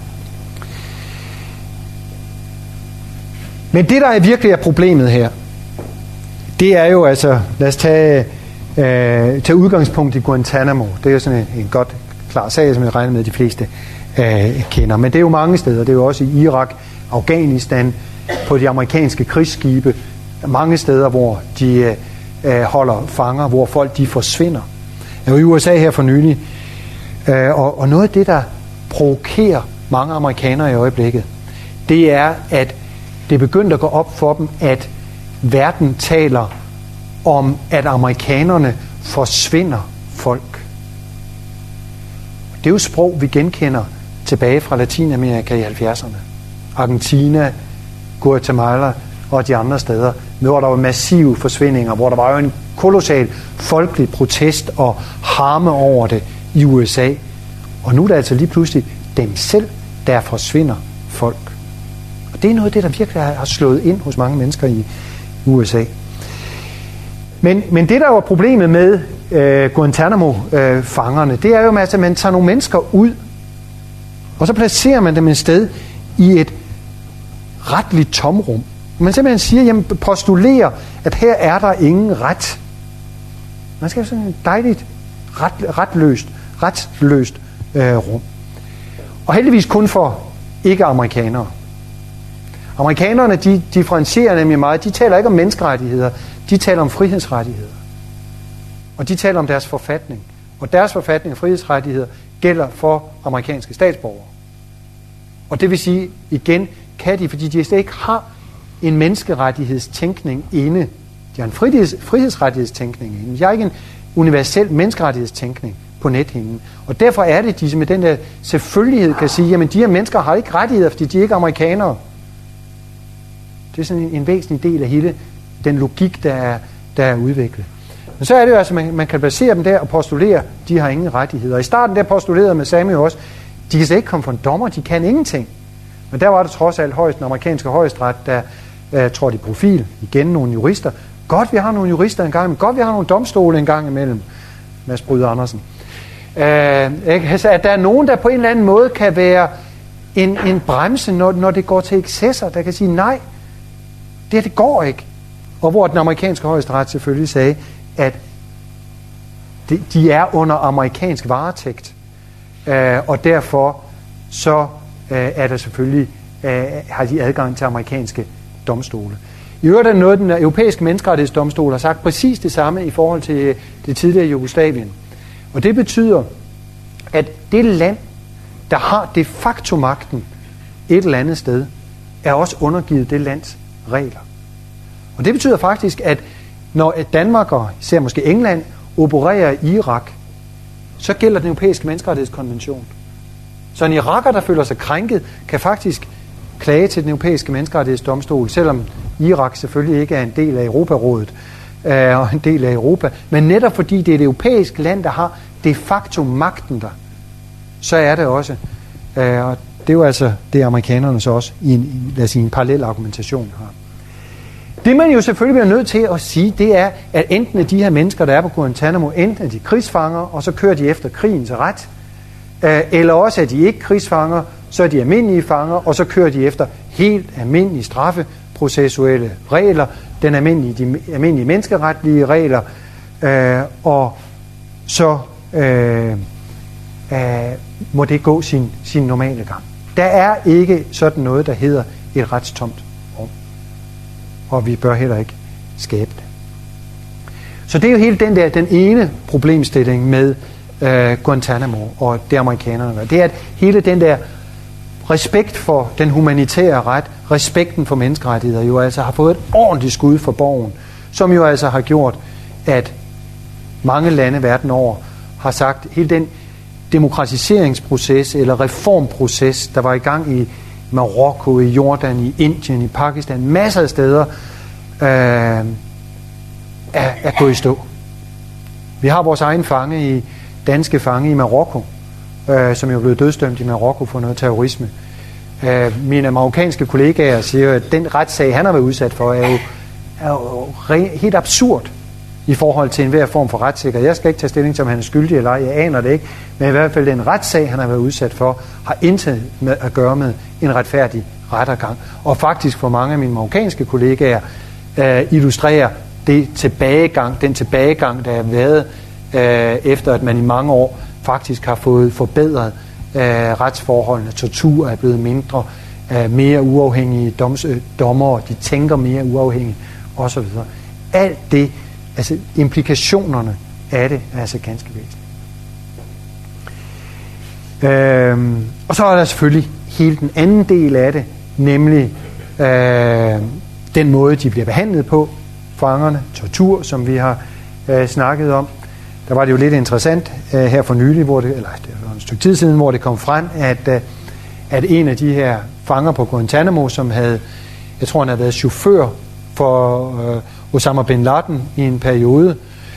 Men det, der virkelig er problemet her, det er jo altså, lad os tage, øh, tage udgangspunkt i Guantanamo. Det er jo sådan en, en godt klar sag, som jeg regner med, at de fleste øh, kender. Men det er jo mange steder. Det er jo også i Irak, Afghanistan, på de amerikanske krigsskibe. Mange steder, hvor de øh, holder fanger, hvor folk de forsvinder. Jeg var i U S A her for nylig, øh, og, og noget af det, der provokerer mange amerikanere i øjeblikket, det er, at det er begyndt at gå op for dem, at verden taler om, at amerikanerne forsvinder folk. Det er jo sprog, vi genkender tilbage fra Latinamerika i halvfjerdserne. Argentina, Guatemala og de andre steder, hvor der var massive forsvindinger, hvor der var jo en kolossal folkelig protest og harme over det i U S A. Og nu er det altså lige pludselig dem selv, der forsvinder folk. Og det er noget af det, der virkelig har slået ind hos mange mennesker i U S A. Men, men det, der var problemet med øh, Guantanamo-fangerne, øh, det er jo, at man tager nogle mennesker ud, og så placerer man dem et sted i et retligt tomrum. Man simpelthen siger, jamen postulerer, at her er der ingen ret. Man skal have sådan et dejligt, ret, retløst, retsløst øh, rum. Og heldigvis kun for ikke-amerikanere. Amerikanerne, de differentierer nemlig meget. De taler ikke om menneskerettigheder, de taler om frihedsrettigheder. Og de taler om deres forfatning. Og deres forfatning og frihedsrettigheder gælder for amerikanske statsborgere. Og det vil sige, igen, kan de, fordi de slet ikke har en menneskerettighedstænkning inde. De har en friheds, frihedsrettighedstænkning inde. De har ikke en universel menneskerettighedstænkning på nethinden. Og derfor er det, de med den der selvfølgelighed kan sige, jamen de her mennesker har ikke rettigheder, fordi de er ikke amerikanere. Det er sådan en, en væsentlig del af hele den logik, der er, der er udviklet. Men så er det jo altså, man, man kan basere dem der og postulere, de har ingen rettigheder. Og i starten der postulerede med Samuel også, de kan slet ikke komme for en dommer, de kan ingenting. Men der var det trods alt højst, den amerikanske højesteret, der uh, trådte i profil. Igen nogle jurister. Godt, vi har nogle jurister engang imellem. Godt, vi har nogle domstole engang imellem. Mads Bryde Andersen. Uh, altså, at der er nogen, der på en eller anden måde kan være en, en bremse, når, når det går til excesser, der kan sige nej, det, det går ikke. Og hvor den amerikanske højesteret selvfølgelig sagde, at de, de er under amerikansk varetægt. Uh, og derfor så uh, er der selvfølgelig uh, har de adgang til amerikanske domstole. I øvrigt er noget, den europæiske menneskerettighedsdomstol har sagt præcis det samme i forhold til det tidligere Jugoslavien. Og det betyder, at det land, der har de facto magten et eller andet sted, er også undergivet det lands regler. Og det betyder faktisk, at når Danmark og især måske England opererer i Irak, så gælder den europæiske menneskerettighedskonvention. Så en iraker, der føler sig krænket, kan faktisk klage til den europæiske menneskerettighedsdomstol, selvom Irak selvfølgelig ikke er en del af Europarådet øh, og en del af Europa. Men netop fordi det er et europæisk land, der har de facto magten der, så er det også. Øh, og det er jo altså det, amerikanerne så også i en, lad os sige, en parallel argumentation har. Det man jo selvfølgelig bliver nødt til at sige, det er, at enten er de her mennesker, der er på Guantanamo, enten er de krigsfanger, og så kører de efter krigens ret, øh, eller også er de ikke krigsfanger, så er de almindelige fanger, og så kører de efter helt almindelige straffeprocessuelle regler, den almindelige, de almindelige menneskeretlige regler, øh, og så øh, øh, må det gå sin, sin normale gang. Der er ikke sådan noget, der hedder et retstomt rum, og vi bør heller ikke skabe det. Så det er jo hele den der, den ene problemstilling med øh, Guantanamo og det amerikanerne gør. Det er, at hele den der respekt for den humanitære ret, respekten for menneskerettigheder, jo altså har fået et ordentligt skud for borgen, som jo altså har gjort, at mange lande verden over har sagt, hele den demokratiseringsproces eller reformproces, der var i gang i Marokko, i Jordan, i Indien, i Pakistan, masser af steder, øh, er, er gået i stå. Vi har vores egen fange i danske fange i Marokko, øh, som jo er blevet dødsdømt i Marokko for noget terrorisme. Øh, mine marokkanske kollegaer siger, at den retssag, han har været udsat for, er jo, er jo re- helt absurd i forhold til enhver form for retssikkerhed. Jeg skal ikke tage stilling til, om han er skyldig eller ej, jeg aner det ikke, men i hvert fald den retssag, han har været udsat for, har intet med at gøre med en retfærdig rettergang. Og faktisk for mange af mine marokkanske kollegaer øh, illustrerer det tilbagegang, den tilbagegang, der har været øh, efter, at man i mange år faktisk har fået forbedret øh, retsforholdene. Tortur er blevet mindre, øh, mere uafhængige doms, øh, dommere, de tænker mere uafhængigt osv. Alt det, altså implikationerne af det, er altså ganske væsentligt. Øhm, og så er der selvfølgelig hele den anden del af det, nemlig øh, den måde, de bliver behandlet på, fangerne, tortur, som vi har øh, snakket om. Der var det jo lidt interessant øh, her for nylig, hvor det, eller det var en stykke tid siden, hvor det kom frem, at, øh, at en af de her fanger på Guantanamo, som havde, jeg tror han havde været chauffør for øh, Osama bin Laden i en periode,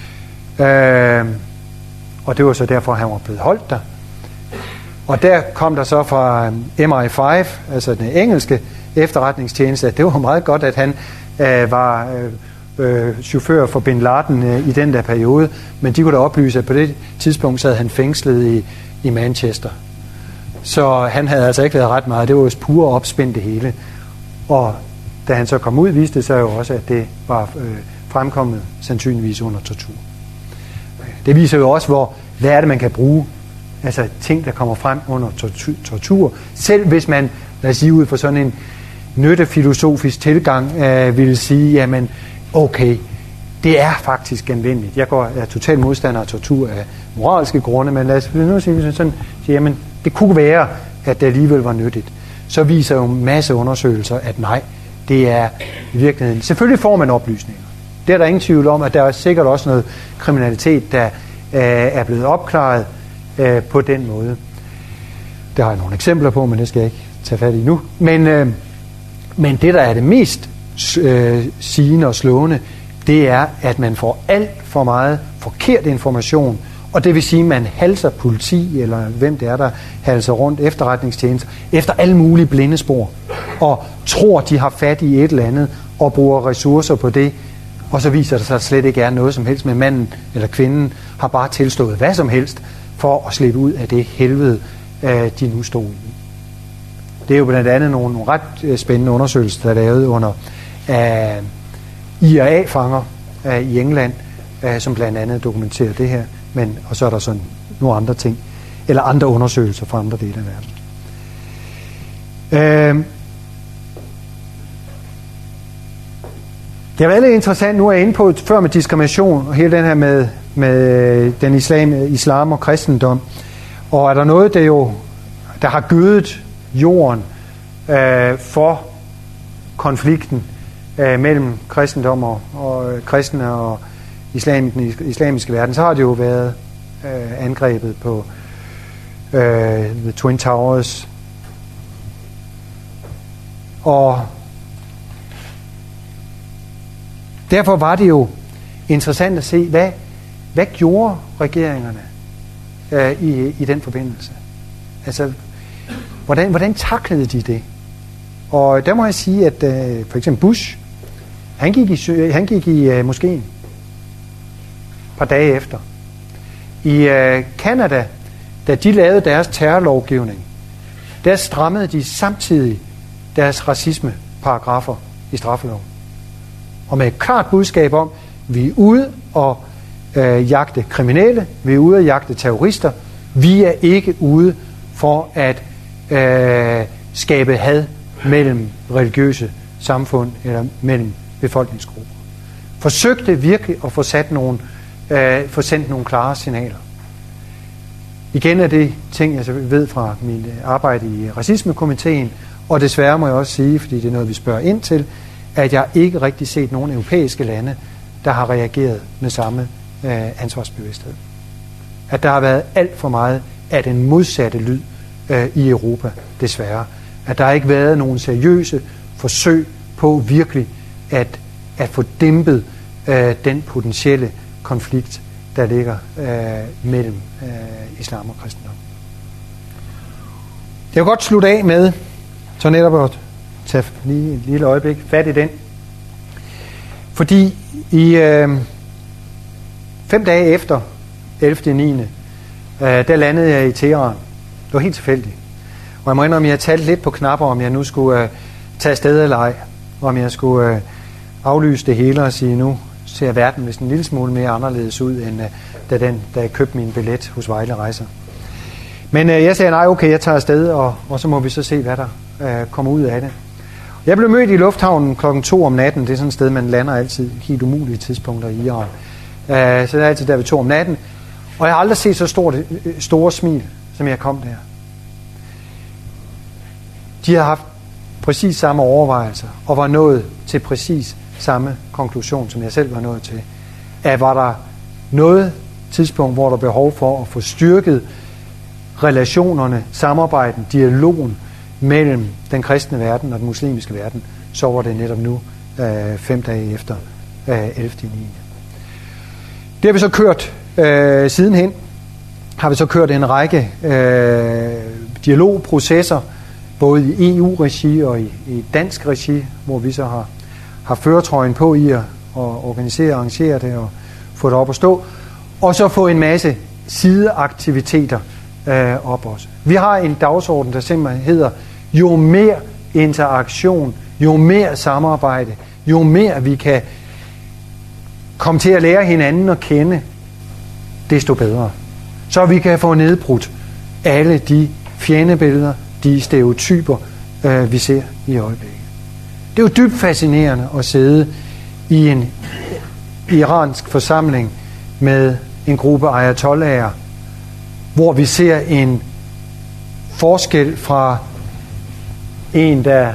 øh, og det var så derfor, han var blevet holdt der. Og der kom der så fra M I fem, altså den engelske efterretningstjeneste, at det var meget godt, at han øh, var øh, øh, chauffør for bin Laden øh, i den der periode, men de kunne da oplyse, at på det tidspunkt sad han fængslet i, i Manchester. Så han havde altså ikke været ret meget, det var jo pure opspind det hele. Og da han så kom ud, viste det sig jo også, at det var øh, fremkommet sandsynligvis under tortur. Det viser jo også, hvor, hvad er det, man kan bruge, altså ting, der kommer frem under tortur. Selv hvis man, lad os sige ud fra sådan en nyttefilosofisk tilgang, øh, ville sige, jamen okay, det er faktisk genvendeligt. Jeg går, jeg er totalt modstander af tortur af moralske grunde, men lad os nu sige sådan, jamen det kunne være, at det alligevel var nyttigt. Så viser jo en masse undersøgelser, at nej, det er i virkeligheden. Selvfølgelig får man oplysninger. Det er der ingen tvivl om, at der er sikkert også noget kriminalitet, der øh, er blevet opklaret øh, på den måde. Der har jeg nogle eksempler på, men det skal jeg ikke tage fat i nu. Men, øh, men det, der er det mest øh, sigende og slående, det er, at man får alt for meget forkert information, og det vil sige, at man halser politi, eller hvem det er, der halser rundt efterretningstjenester, efter alle mulige blindespor, og tror, de har fat i et eller andet, og bruger ressourcer på det, og så viser det sig, at der slet ikke er noget som helst med manden eller kvinden, har bare tilstået hvad som helst, for at slippe ud af det helvede, de nu stod i. Det er jo blandt andet nogle, nogle ret spændende undersøgelser, der er lavet under uh, I R A-fanger uh, i England, uh, som blandt andet dokumenterer det her, men, og så er der sådan nogle andre ting, eller andre undersøgelser fra andre dele af verden. Uh, Det har været lidt interessant, nu er jeg inde på, før med diskrimination, og hele den her med, med den islam, islam og kristendom. Og er der noget, der jo, der har gødet jorden øh, for konflikten øh, mellem kristendom og, og kristne og islam, den islamiske verden, så har det jo været øh, angrebet på øh, The Twin Towers. Og derfor var det jo interessant at se, hvad, hvad gjorde regeringerne øh, i, i den forbindelse? Altså, hvordan, hvordan taklede de det? Og der må jeg sige, at øh, for eksempel Bush, han gik i, han gik i øh, moskeen et par dage efter. I øh, Canada, da de lavede deres terrorlovgivning, der strammede de samtidig deres racismeparagrafer i straffeloven. Og med et klart budskab om, at vi er ude og øh, jagte kriminelle, vi er ude og jagte terrorister, vi er ikke ude for at øh, skabe had mellem religiøse samfund eller mellem befolkningsgrupper. Forsøgte virkelig at få, sat nogle, øh, få sendt nogle klare signaler. Igen er det ting, jeg ved fra min arbejde i racismekomiteen, og desværre må jeg også sige, fordi det er noget, vi spørger ind til, at jeg ikke rigtig set nogen europæiske lande, der har reageret med samme øh, ansvarsbevidsthed. At der har været alt for meget af den modsatte lyd øh, i Europa, desværre. At der har ikke været nogen seriøse forsøg på virkelig at, at få dæmpet øh, den potentielle konflikt, der ligger øh, mellem øh, islam og kristendom. Jeg vil godt slutte af med, så netop at tage lige et lille øjeblik fat i den. Fordi i øh, fem dage efter ellevte niende Øh, der landede jeg i Teheran. Det var helt tilfældigt. Og jeg må indrømme, at jeg talte lidt på knapper, om jeg nu skulle øh, tage afsted eller ej. Om jeg skulle øh, aflyse det hele og sige, nu ser verden vist en lille smule mere anderledes ud, end øh, da, den, da jeg købte min billet hos Vejle Rejser. Men øh, jeg sagde, nej, okay, jeg tager afsted, og, og så må vi så se, hvad der øh, kommer ud af det. Jeg blev mødt i lufthavnen klokken to om natten. Det er sådan et sted, man lander altid helt umulige tidspunkter i Iran. Øh, så det er altid der ved to om natten. Og jeg har aldrig set så stort, øh, store smil, som jeg kom der. De har haft præcis samme overvejelser, og var nået til præcis samme konklusion, som jeg selv var nået til. At var der noget tidspunkt, hvor der er behov for at få styrket relationerne, samarbejden, dialogen mellem den kristne verden og den muslimske verden, så var det netop nu, øh, fem dage efter øh, ellevte niende Det har vi så kørt øh, sidenhen, har vi så kørt en række øh, dialogprocesser, både i E U-regi og i, i dansk regi, hvor vi så har, har førertrøjen på i at, at organisere og arrangere det og få det op at stå, og så få en masse sideaktiviteter øh, op også. Vi har en dagsorden, der simpelthen hedder, jo mere interaktion, jo mere samarbejde, jo mere vi kan komme til at lære hinanden at kende, desto bedre. Så vi kan få nedbrudt alle de fjendebilleder, de stereotyper, øh, vi ser i øjeblikket. Det er jo dybt fascinerende at sidde i en iransk forsamling med en gruppe ayatollaher, hvor vi ser en forskel fra en, der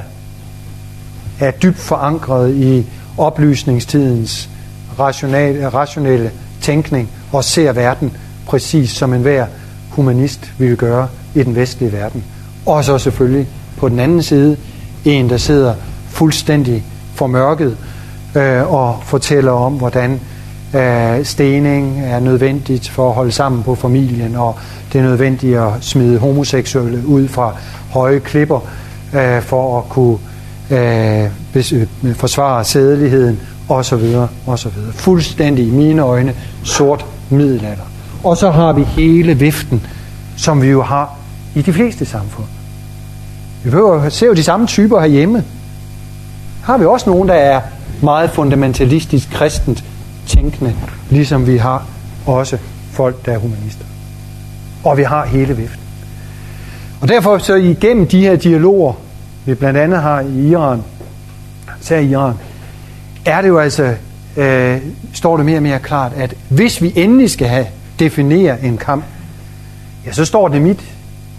er dybt forankret i oplysningstidens rationale, rationelle tænkning og ser verden præcis som enhver humanist ville gøre i den vestlige verden. Og så selvfølgelig på den anden side en, der sidder fuldstændig formørket øh, og fortæller om, hvordan øh, stening er nødvendigt for at holde sammen på familien, og det er nødvendigt at smide homoseksuelle ud fra høje klipper øh, for at kunne øh, forsvare sædeligheden osv. osv. Fuldstændig i mine øjne sort middelalder. Og så har vi hele viften, som vi jo har i de fleste samfund. Vi behøver, ser jo de samme typer herhjemme. Har vi også nogen, der er meget fundamentalistisk kristent tænkende, ligesom vi har også folk, der er humanister. Og vi har hele viften. Og derfor så igennem de her dialoger, vi blandt andet har i Iran, især i Iran, er det jo altså, øh, står det mere og mere klart, at hvis vi endelig skal have definere en kamp, ja, så står det mit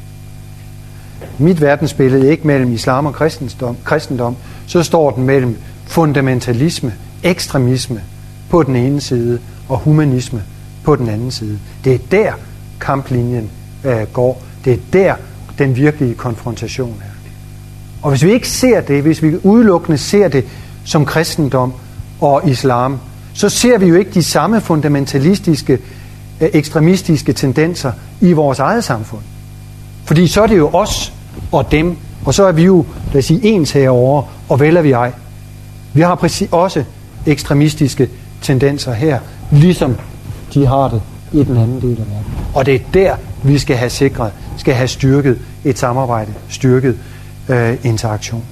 mit verdensbillede ikke mellem islam og kristendom, kristendom, så står den mellem fundamentalisme, ekstremisme på den ene side, og humanisme på den anden side. Det er der kamplinjen øh, går. Det er der den virkelige konfrontation er. Og hvis vi ikke ser det, hvis vi udelukkende ser det som kristendom og islam, så ser vi jo ikke de samme fundamentalistiske, øh, ekstremistiske tendenser i vores eget samfund. Fordi så er det jo os og dem, og så er vi jo, lad os sige, ens herovre, og vel er vi ej. Vi har præcis også ekstremistiske tendenser her, ligesom de har det i den anden del af verden. Og det er der, vi skal have sikret, skal have styrket et samarbejde, styrket øh, interaktion.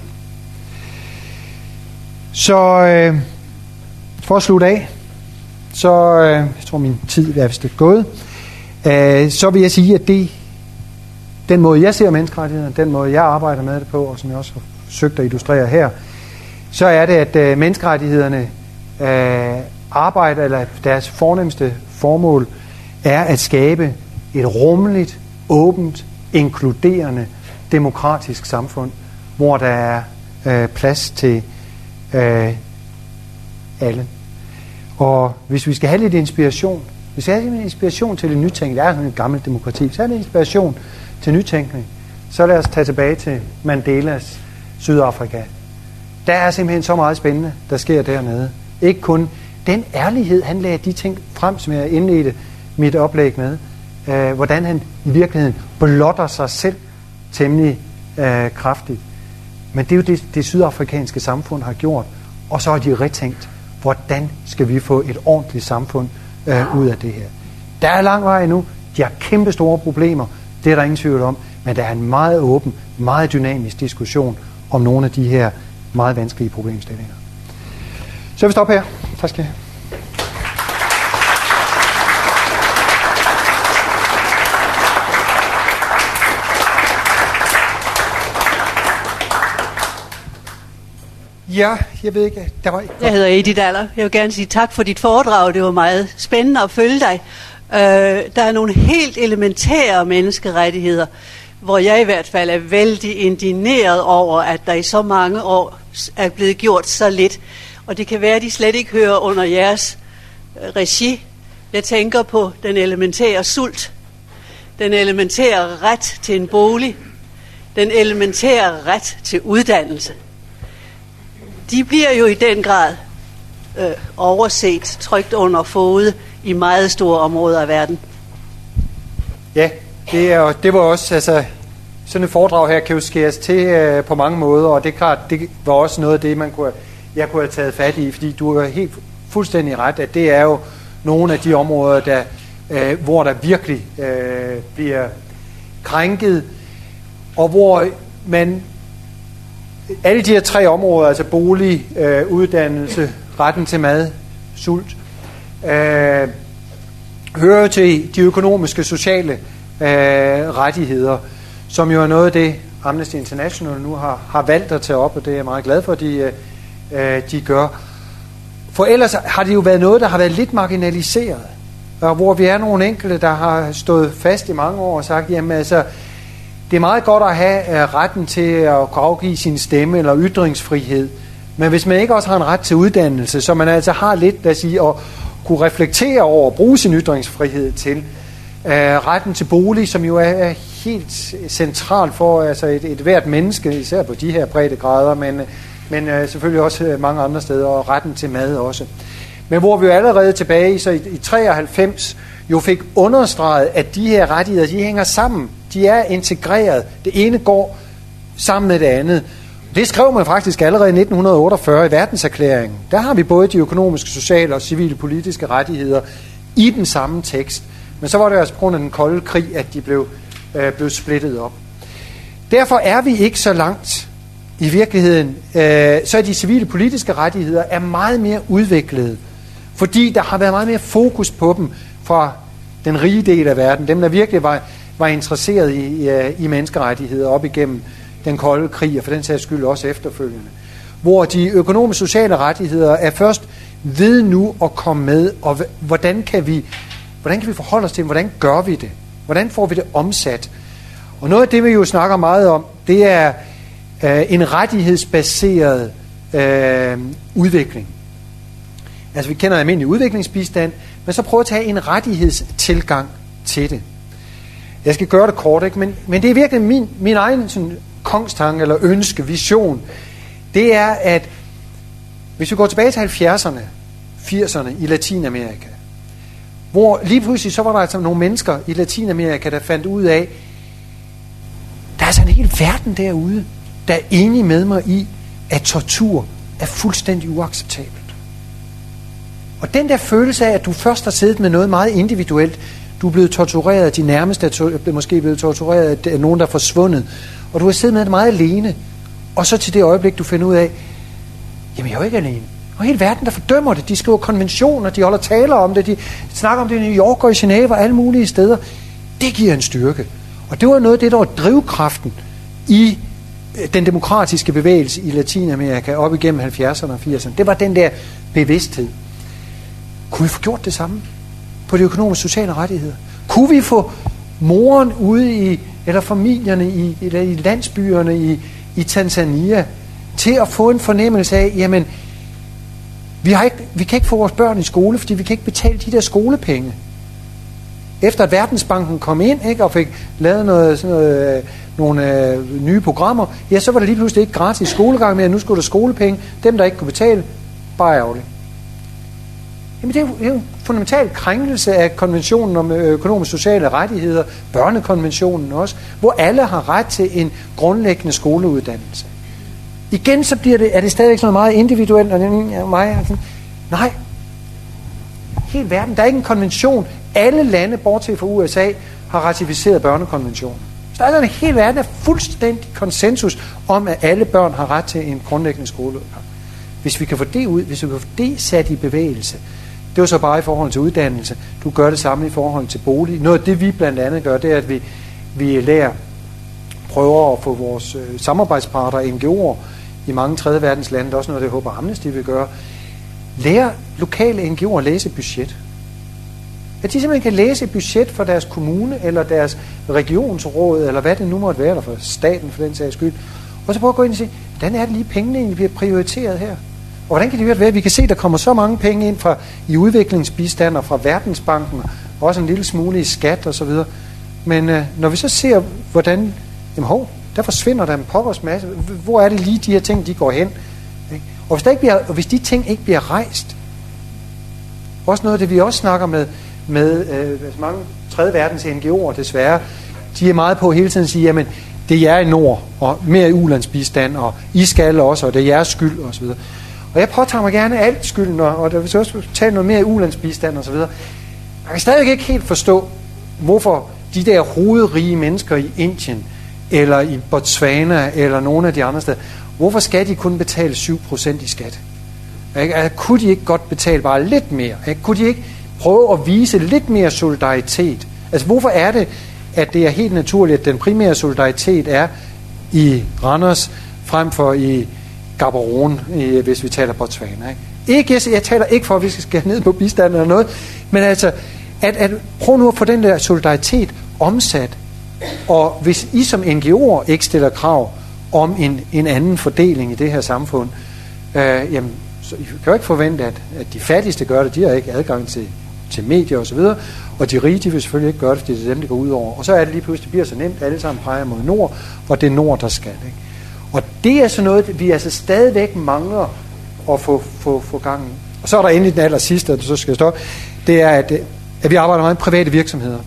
Så øh, for at slutte af, så øh, jeg tror min tid er vist gået, øh, så vil jeg sige, at det den måde, jeg ser menneskerettighederne, den måde, jeg arbejder med det på, og som jeg også har forsøgt at illustrere her, så er det, at øh, menneskerettighederne øh, arbejder, eller deres fornemste formål, er at skabe et rummeligt, åbent, inkluderende, demokratisk samfund, hvor der er øh, plads til øh, alle. Og hvis vi skal have lidt inspiration, hvis vi skal have lidt inspiration til det nytænkning, det er sådan et gammelt demokrati, så er det inspiration til nytænkning, så lad os tage tilbage til Mandelas Sydafrika. Der er simpelthen så meget spændende, der sker dernede. Ikke kun den ærlighed, han lagde de ting frem, som jeg indledte mit oplæg med, øh, hvordan han i virkeligheden blotter sig selv temmelig øh, kraftigt. Men det er jo det, det sydafrikanske samfund har gjort, og så har de retænkt, hvordan skal vi få et ordentligt samfund øh, ud af det her. Der er lang vej endnu, de har kæmpe store problemer, det er der ingen tvivl om, men der er en meget åben, meget dynamisk diskussion om nogle af de her meget vanskelige problemstillinger. Så jeg vil stoppe her. Tak skal jeg have. Ja, jeg ved ikke. Der var... Jeg hedder Edith Aller. Jeg vil gerne sige tak for dit foredrag. Det var meget spændende at følge dig. Øh, der er nogle helt elementære menneskerettigheder, hvor jeg i hvert fald er vældig indigneret over, at der i så mange år er blevet gjort så lidt. Og det kan være, at de slet ikke hører under jeres øh, regi. Jeg tænker på den elementære sult, den elementære ret til en bolig, den elementære ret til uddannelse. De bliver jo i den grad øh, overset, trykt under fode i meget store områder af verden. Ja, det, er, det var også, altså, sådan et foredrag her kan jo skæres til øh, på mange måder, og det er klart, det var også noget af det, man kunne, jeg kunne have taget fat i, fordi du er helt fuldstændig ret, at det er jo nogle af de områder, der, øh, hvor der virkelig øh, bliver krænket, og hvor man, alle de her tre områder, altså bolig, øh, uddannelse, retten til mad, sult, øh, hører til de økonomiske, sociale øh, rettigheder, som jo er noget af det, Amnesty International nu har, har valgt at tage op, og det er jeg meget glad for, at de, øh, de gør. For ellers har det jo været noget, der har været lidt marginaliseret, og hvor vi er nogle enkelte, der har stået fast i mange år og sagt, jamen altså, det er meget godt at have uh, retten til at kunne afgive sin stemme eller ytringsfrihed, men hvis man ikke også har en ret til uddannelse, så man altså har lidt at sige, at kunne reflektere over at bruge sin ytringsfrihed til uh, retten til bolig, som jo er helt centralt for altså et, et hvert menneske, især på de her breddegrader, men, men uh, selvfølgelig også mange andre steder, og retten til mad også. Men hvor vi jo allerede tilbage så i, i treoghalvfems jo fik understreget, at de her rettigheder, de hænger sammen. De er integreret. Det ene går sammen med det andet. Det skrev man faktisk allerede i nitten otteogfyrre i verdenserklæringen. Der har vi både de økonomiske, sociale og civile politiske rettigheder i den samme tekst. Men så var det altså på grund af den kolde krig, at de blev, øh, blev splittet op. Derfor er vi ikke så langt i virkeligheden. Øh, så er de civile politiske rettigheder er meget mere udviklede. Fordi der har været meget mere fokus på dem fra den rige del af verden. Dem, der virkelig var, var interesseret i, i, i menneskerettigheder op igennem den kolde krig, og for den sags skyld også efterfølgende. Hvor de økonomiske sociale rettigheder er først ved nu at komme med, og hvordan kan vi, hvordan kan vi forholde os til dem? Hvordan gør vi det? Hvordan får vi det omsat? Og noget af det, vi jo snakker meget om, det er øh, en rettighedsbaseret øh, udvikling. Altså vi kender almindelig udviklingsbistand, men så prøv at tage en rettighedstilgang til det. Jeg skal gøre det kort, ikke? Men, men det er virkelig min, min egen sådan, kongstanke eller ønske, vision. Det er, at hvis vi går tilbage til halvfjerdserne, firserne i Latinamerika, hvor lige pludselig så var der altså nogle mennesker i Latinamerika, der fandt ud af, der er altså en hel verden derude, der er enige med mig i, at tortur er fuldstændig uacceptabelt. Og den der følelse af, at du først har siddet med noget meget individuelt, du er blevet tortureret af de nærmeste, er måske blevet tortureret af nogen, der er forsvundet, og du har siddet med det meget alene, og så til det øjeblik, du finder ud af, jamen jeg er jo ikke alene. Og hele verden, der fordømmer det, de skriver konventioner, de holder taler om det, de snakker om det i New York og i Genève og alle mulige steder. Det giver en styrke. Og det var noget af det, der var drivkraften i den demokratiske bevægelse i Latinamerika op igennem halvfjerdserne og firserne. Det var den der bevidsthed. Kunne vi få gjort det samme på de økonomiske sociale rettigheder? Kunne vi få moren ude i, eller familierne i, eller i landsbyerne i, i Tanzania til at få en fornemmelse af, jamen, vi, har ikke, vi kan ikke få vores børn i skole, fordi vi kan ikke betale de der skolepenge. Efter at Verdensbanken kom ind, ikke, og fik lavet noget, sådan noget, nogle øh, nye programmer, ja, så var det lige pludselig ikke gratis skolegang mere, nu skulle der skolepenge. Dem, der ikke kunne betale, bare ærgerligt. Jamen det er, jo, det er jo en fundamental krænkelse af konventionen om økonomiske sociale rettigheder, børnekonventionen også, hvor alle har ret til en grundlæggende skoleuddannelse. Igen så bliver det, er det stadigvæk sådan meget individuelt, og det er mig, sådan, nej, hele verden, der er ikke en konvention. Alle lande, bortset fra U S A, har ratificeret børnekonventionen. Så der er en hel verden af fuldstændig konsensus om, at alle børn har ret til en grundlæggende skoleuddannelse. Hvis vi kan få det ud, hvis vi kan få det sat i bevægelse, det er jo så bare i forhold til uddannelse. Du gør det samme i forhold til bolig. Noget af det, vi blandt andet gør, det er, at vi, vi lærer, prøver at få vores øh, samarbejdspartnere, N G O'er i mange tredje verdens lande, det er også noget, det håber Amnesty vil gøre, lære lokale N G O'er at læse budget. At de simpelthen kan læse et budget for deres kommune, eller deres regionsråd, eller hvad det nu måtte være, eller for staten for den sags skyld, og så prøve at gå ind og se, hvordan er det lige pengene egentlig bliver prioriteret her? Og hvordan kan det være, at vi kan se, at der kommer så mange penge ind fra i udviklingsbistand og fra Verdensbanken, og også en lille smule i skat og så videre. Men øh, når vi så ser, hvordan, jamen hov, der forsvinder der en pokkers masse. Hvor er det lige de her ting, de går hen? Ikke? Og hvis, der ikke bliver, og hvis de ting ikke bliver rejst, også noget af det, vi også snakker med, med øh, mange tredje verdens N G O'er desværre, de er meget på hele tiden at sige, jamen, det er jer i nord, og mere i ulandsbistand, og I skal også, og det er jeres skyld, og så videre. Og jeg påtager mig gerne alt skylden, og, og der vil så også tale noget mere i ulandsbistand, og så videre. Jeg kan stadig ikke helt forstå, hvorfor de der hovedrige mennesker i Indien, eller i Botswana, eller nogle af de andre steder, hvorfor skal de kun betale syv procent i skat? Altså, kunne de ikke godt betale bare lidt mere? Kunne de ikke prøve at vise lidt mere solidaritet? Altså, hvorfor er det, at det er helt naturligt, at den primære solidaritet er i Randers, frem for i Gaborone, hvis vi taler Botswana? Ikke? Ikke, jeg, jeg taler ikke for, at vi skal skære ned på bistand eller noget, men altså, at, at prøv nu at få den der solidaritet omsat, og hvis I som N G O'er ikke stiller krav om en, en anden fordeling i det her samfund, øh, jamen, så I kan jo ikke forvente, at, at de fattigste gør det, de har ikke adgang til, til medier osv., og, og de rige, de vil selvfølgelig ikke gøre det, fordi det er dem, det går ud over. Og så er det lige pludselig, det bliver så nemt, alle sammen peger mod nord, og det er nord, der skal. Ikke? Og det er sådan noget, vi altså stadigvæk mangler at få, få, få gang i. Og så er der endelig den aller sidste, der så skal stoppe, det er, at, at vi arbejder meget med private virksomheder.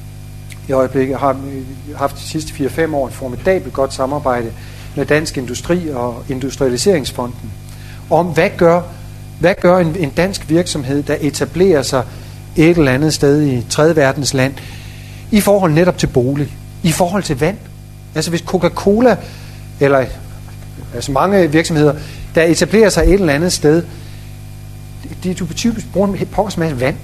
I øjeblikket har vi haft de sidste fire fem år et formidabelt godt samarbejde med Dansk Industri og Industrialiseringsfonden om, hvad gør, hvad gør en, en dansk virksomhed, der etablerer sig et eller andet sted i tredje verdens land, i forhold netop til bolig, i forhold til vand. Altså hvis Coca-Cola, eller altså mange virksomheder, der etablerer sig et eller andet sted, de, du typisk bruger en pokkers masse vand.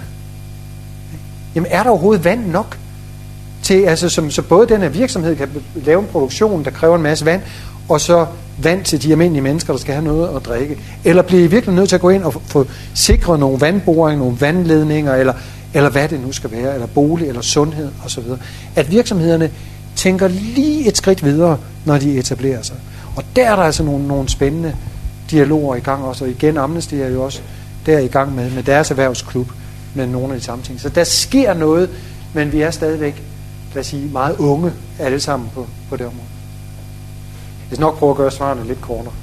Jamen er der overhovedet vand nok? Til, altså, som, så både den her virksomhed kan lave en produktion, der kræver en masse vand, og så vand til de almindelige mennesker, der skal have noget at drikke. Eller bliver I virkelig nødt til at gå ind og få sikret nogle vandboringer, nogle vandledninger, eller, eller hvad det nu skal være, eller bolig, eller sundhed osv. At virksomhederne tænker lige et skridt videre, når de etablerer sig. Og der er der altså nogle, nogle spændende dialoger i gang også, og igen Amnesty er jo også der i gang med, med deres erhvervsklub, med nogle af de samme ting. Så der sker noget, men vi er stadigvæk, lad os sige, meget unge alle sammen på, på det område. Jeg skal nok prøve at gøre svarene lidt kortere.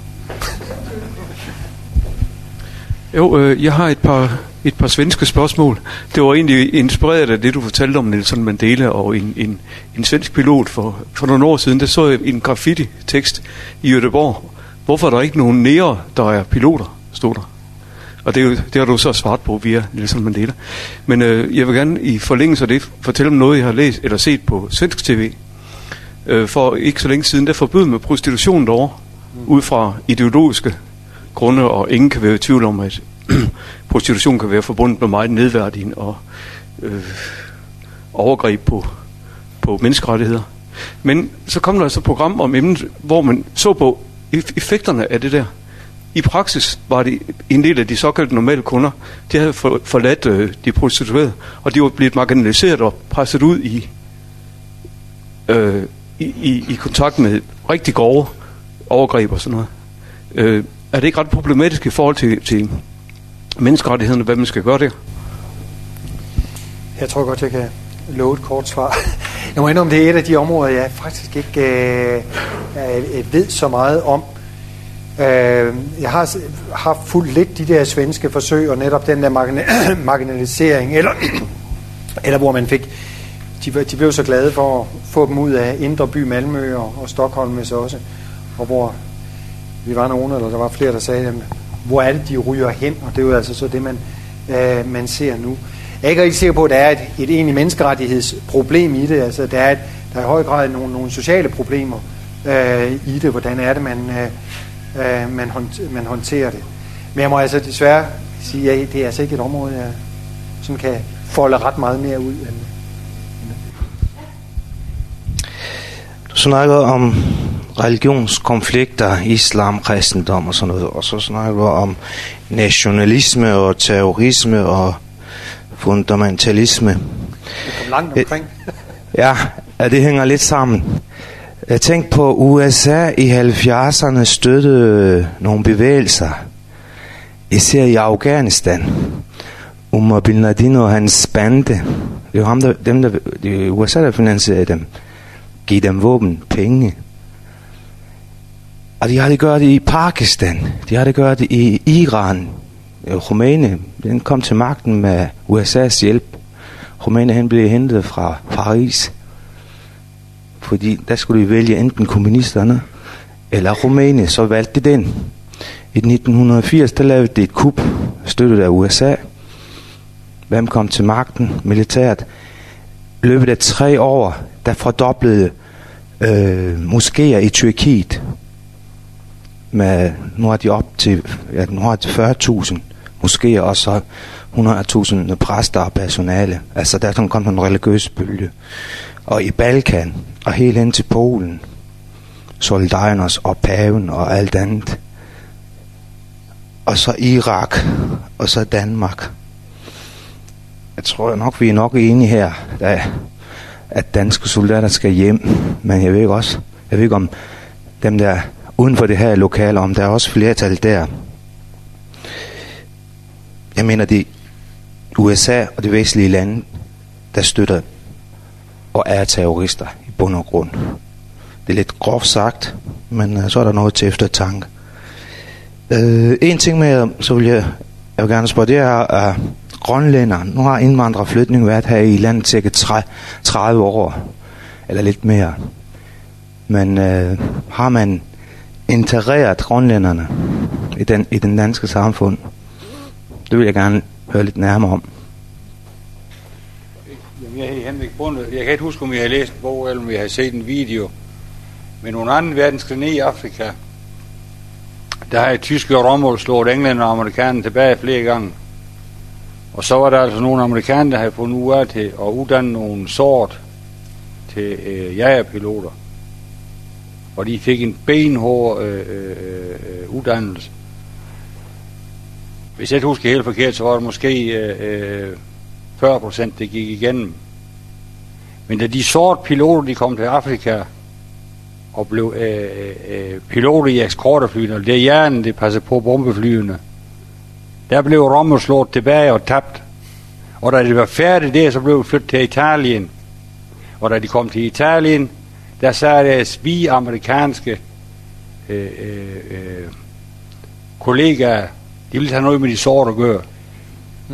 Jo, øh, jeg har et par, et par svenske spørgsmål. Det var egentlig inspireret af det, du fortalte om Nelson Mandela og en, en, en svensk pilot for, for nogle år siden. Der så jeg en graffiti-tekst i Göteborg. Hvorfor er der ikke nogen nære, der er piloter, stod der. Og det, er jo, det har du så svaret på via Nelson Mandela. Men øh, jeg vil gerne i forlængelse af det fortælle om noget, jeg har læst eller set på svensk tv. Øh, for ikke så længe siden, der forbød med prostitution derovre, mm. ud fra ideologiske grunde, og ingen kan være i tvivl om, at prostitution kan være forbundet med meget nedværdigende og øh, overgreb på, på menneskerettigheder. Men så kom der altså et program om emnet, hvor man så på effekterne af det der. I praksis var det en del af de såkaldte normale kunder, de havde forladt øh, de prostituerede, og de var blevet marginaliseret og presset ud i, øh, i, i, i kontakt med rigtig grove overgreb og sådan noget. Øh, er det ikke ret problematisk i forhold til, til menneskerettighederne, hvad man skal gøre der? Jeg tror godt, jeg kan love et kort svar. Jeg må indrømme, det er et af de områder, jeg faktisk ikke øh, ved så meget om. Jeg har, har fulgt lidt de der svenske forsøg, og netop den der margin- marginalisering, eller, eller hvor man fik, de, de blev så glade for at få dem ud af Indre By, Malmø og, og Stockholm også, og hvor vi var nogen, eller der var flere, der sagde, jamen, hvor er det, de ryger hen, og det er jo altså så det, man, øh, man ser nu. Jeg er ikke rigtig sikker på, at der er et, et egentlig menneskerettighedsproblem i det, altså der er, et, der er i høj grad nogle, nogle sociale problemer øh, i det, hvordan er det, man... Øh, Uh, man, hånd- man håndterer det. Men jeg må altså desværre sige, at det er altså ikke et område, jeg, som kan folde ret meget mere ud. Du snakker om religionskonflikter, islam, kristendom og sådan noget. Og så snakker vi om nationalisme og terrorisme og fundamentalisme. Det kom langt omkring. Ja, ja, det hænger lidt sammen. Jeg tænkte på, U S A i halvfjerdserne støttede nogle bevægelser, især i Afghanistan. Umar bin Laden og hans bande, det var ham, der, dem, der, det er U S A, der finansierede dem, giv dem våben, penge. Og de har det gjort i Pakistan, de har det gjort i Iran. Khomeini, den kom til magten med U S A's hjælp. Khomeini, han blev hentet fra Paris, fordi der skulle de vælge enten kommunisterne eller Khomeini, så valgte de den. I nitten firs, der lavede de et kup, støttet af U S A. Hvem kom til magten? Militæret. I løbet af tre år, der fordoblede øh, moskéer i Tyrkiet. Med, nu har de op til, ja, nu har de fyrre tusind moskéer, og så hundrede tusind præster og personale. Altså der er sådan kommet en religiøs bølge. Og i Balkan, og helt hen til Polen, Solidarność og paven og alt andet. Og så Irak, og så Danmark. Jeg tror nok, vi er nok enige her, at danske soldater skal hjem. Men jeg ved ikke også, jeg ved ikke om dem der uden for det her lokale, om der er også flertal der. Jeg mener, det er U S A og de vestlige lande, der støtter og er terrorister i bund og grund. Det er lidt groft sagt, men uh, så er der noget til eftertanke. Uh, en ting med, så vil jeg, jeg vil gerne spørge, det er uh, grønlænder. Nu har indvandrerflytning været her i landet cirka tredive år, eller lidt mere. Men uh, har man integreret grønlænderne i den, i den danske samfund? Det vil jeg gerne høre lidt nærmere om. Jamen, jeg hedder Henrik Bunde. Jeg kan ikke huske, om jeg har læst en bog, eller om jeg har set en video. Men under anden verdenskrig nede i Afrika, der har tyske Rommel slået englænder og amerikanerne tilbage flere gange. Og så var der altså nogle amerikanere, der havde fundet ud af til at uddanne nogle sort til øh, jagerpiloter. Og de fik en benhård øh, øh, uddannelse. Hvis jeg ikke husker helt forkert, så var det måske øh, fyrre procent, det gik igennem. Men da de sorte piloter, de kom til Afrika og blev øh, øh, piloter i eskorteflyene, og det er hjernen, det passer på bombeflyene, der blev Rommel slået tilbage og tabt. Og da det var færdigt der, så blev vi flyttet til Italien. Og da de kom til Italien, der sagde deres vi amerikanske øh, øh, kollegaer, de ville have noget med de sorte at gøre. Hmm.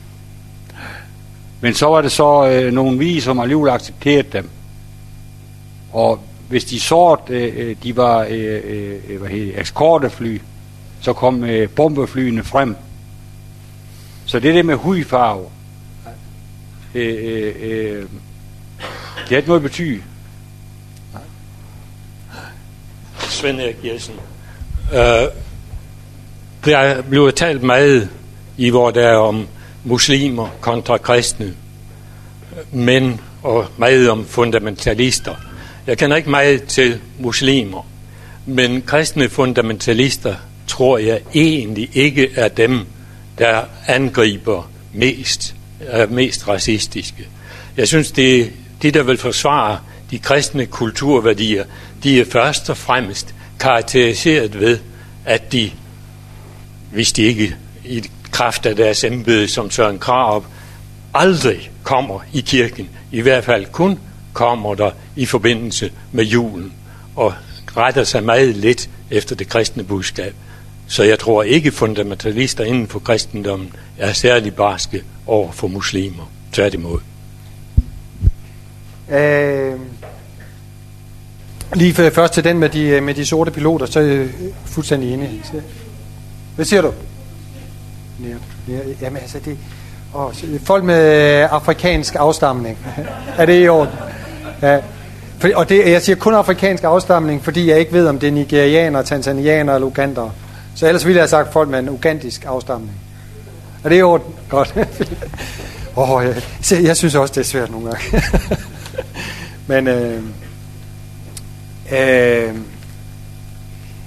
Men så var det så øh, nogle vi, som alligevel accepterede dem. Og hvis de sorte, øh, de var øh, øh, hvad hedder, eskortefly, så kom øh, bombeflyene frem. Så det der med hudfarve, øh, øh, øh, det har ikke noget betyde. Svend Erik Jensen. Uh, der bliver talt meget i hvor der er om muslimer kontra kristne, men og meget om fundamentalister. Jeg kender ikke meget til muslimer, men kristne fundamentalister tror jeg egentlig ikke er dem, der angriber mest, er mest racistiske. Jeg synes, det de, der vil forsvare de kristne kulturværdier, de er først og fremmest karakteriseret ved, at de, hvis de ikke i kraft af deres embede som Søren Krarup, aldrig kommer i kirken, i hvert fald kun kommer der i forbindelse med julen, og retter sig meget lidt efter det kristne budskab. Så jeg tror ikke, fundamentalister inden for kristendommen er særlig barske over for muslimer. Tværtimod. Øh, lige først til den med de, med de sorte piloter, så er jeg fuldstændig enig. Hvad siger du? Jamen altså det... Oh, folk med afrikansk afstamning. Er det i orden? Ja. For, og det, jeg siger kun afrikansk afstamning, fordi jeg ikke ved, om det er nigerianer, tanzanianer eller ugandaer. Så ellers ville jeg have sagt folk med en ugandisk afstamning. Er det i orden? Godt. oh, jeg, jeg synes også, det er svært nogle gange. Men øh, øh,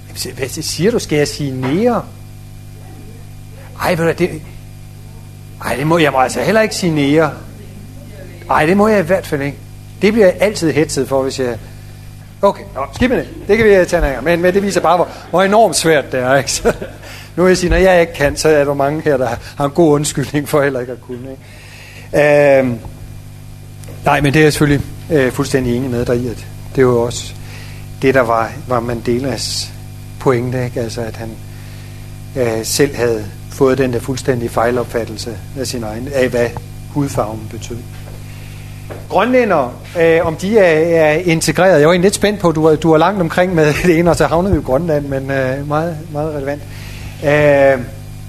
Hvad siger du? Skal jeg sige nære? Ej, ved du, det... Ej, det må jeg må altså heller ikke sige nære. Ej, det må jeg i hvert fald ikke. Det bliver jeg altid hetset for, hvis jeg... Okay, nå, skib med det. Det kan vi tage af. Men, men det viser bare, hvor, hvor enormt svært det er, ikke? Så, nu vil jeg sige, når jeg ikke kan, så er der mange her, der har en god undskyldning for heller ikke at kunne, ikke? Øhm, nej, men det er jeg selvfølgelig øh, fuldstændig enig med dig i, at det er jo også det, der var, var Mandelas pointe, ikke? Altså, at han øh, selv havde fået den der fuldstændige fejlopfattelse af sin egen, af hvad hudfarven betød. Grønlændere, øh, om de er, er integreret. Jeg var egentlig lidt spændt på, du, du er langt omkring med det ene, og så havnede vi i Grønland, men øh, meget, meget relevant. Øh,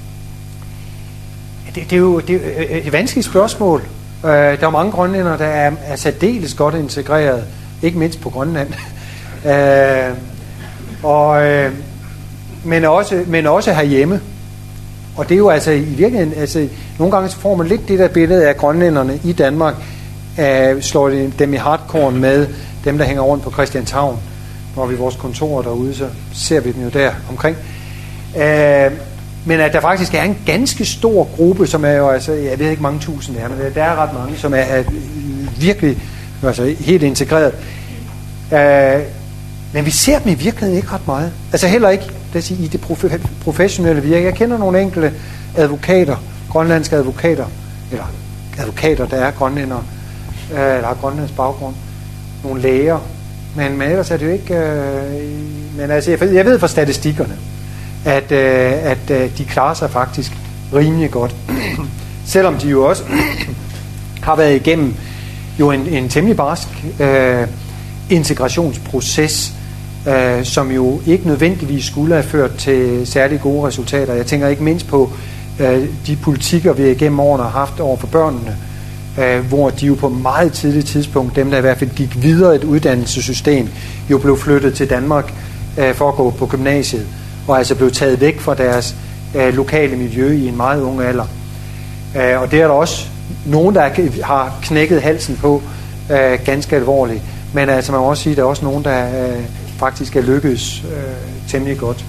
det, det er jo det er et vanskeligt spørgsmål. Øh, der er mange grønlændere, der er, er særdeles godt integreret, ikke mindst på Grønland. øh, og, øh, men, også, men også herhjemme. Og det er jo altså i virkeligheden, altså, nogle gange så får man lidt det der billede af grønlænderne i Danmark, Uh, slår dem i hardcore med dem, der hænger rundt på Christianshavn, hvor vi vores kontorer derude, så ser vi dem jo der omkring. Uh, men at der faktisk er en ganske stor gruppe, som er jo, altså, jeg ved ikke mange tusind der, men der er ret mange, som er, er virkelig altså, helt integreret. Uh, men vi ser dem i virkeligheden ikke ret meget. Altså heller ikke lad os sige, i det prof- professionelle virke. Jeg kender nogle enkelte advokater, grønlandske advokater, eller advokater, der er grønlændere, eller har grønlandsk baggrund, nogle læger, men, men ellers er det jo ikke, øh, men altså, jeg, jeg ved fra statistikkerne, at, øh, at øh, de klarer sig faktisk rimelig godt, selvom de jo også har været igennem jo en, en temmelig barsk øh, integrationsproces, øh, som jo ikke nødvendigvis skulle have ført til særlig gode resultater. Jeg tænker ikke mindst på øh, de politikker, vi igennem årene har haft over for børnene, Uh, hvor de jo på meget tidligt tidspunkt, dem der i hvert fald gik videre et uddannelsessystem, jo blev flyttet til Danmark uh, for at gå på gymnasiet, og altså blev taget væk fra deres uh, lokale miljø i en meget ung alder. Uh, og det er der også nogen, der har knækket halsen på uh, ganske alvorligt, men altså man må også sige, at der er også nogen, der uh, faktisk er lykkedes uh, temmelig godt.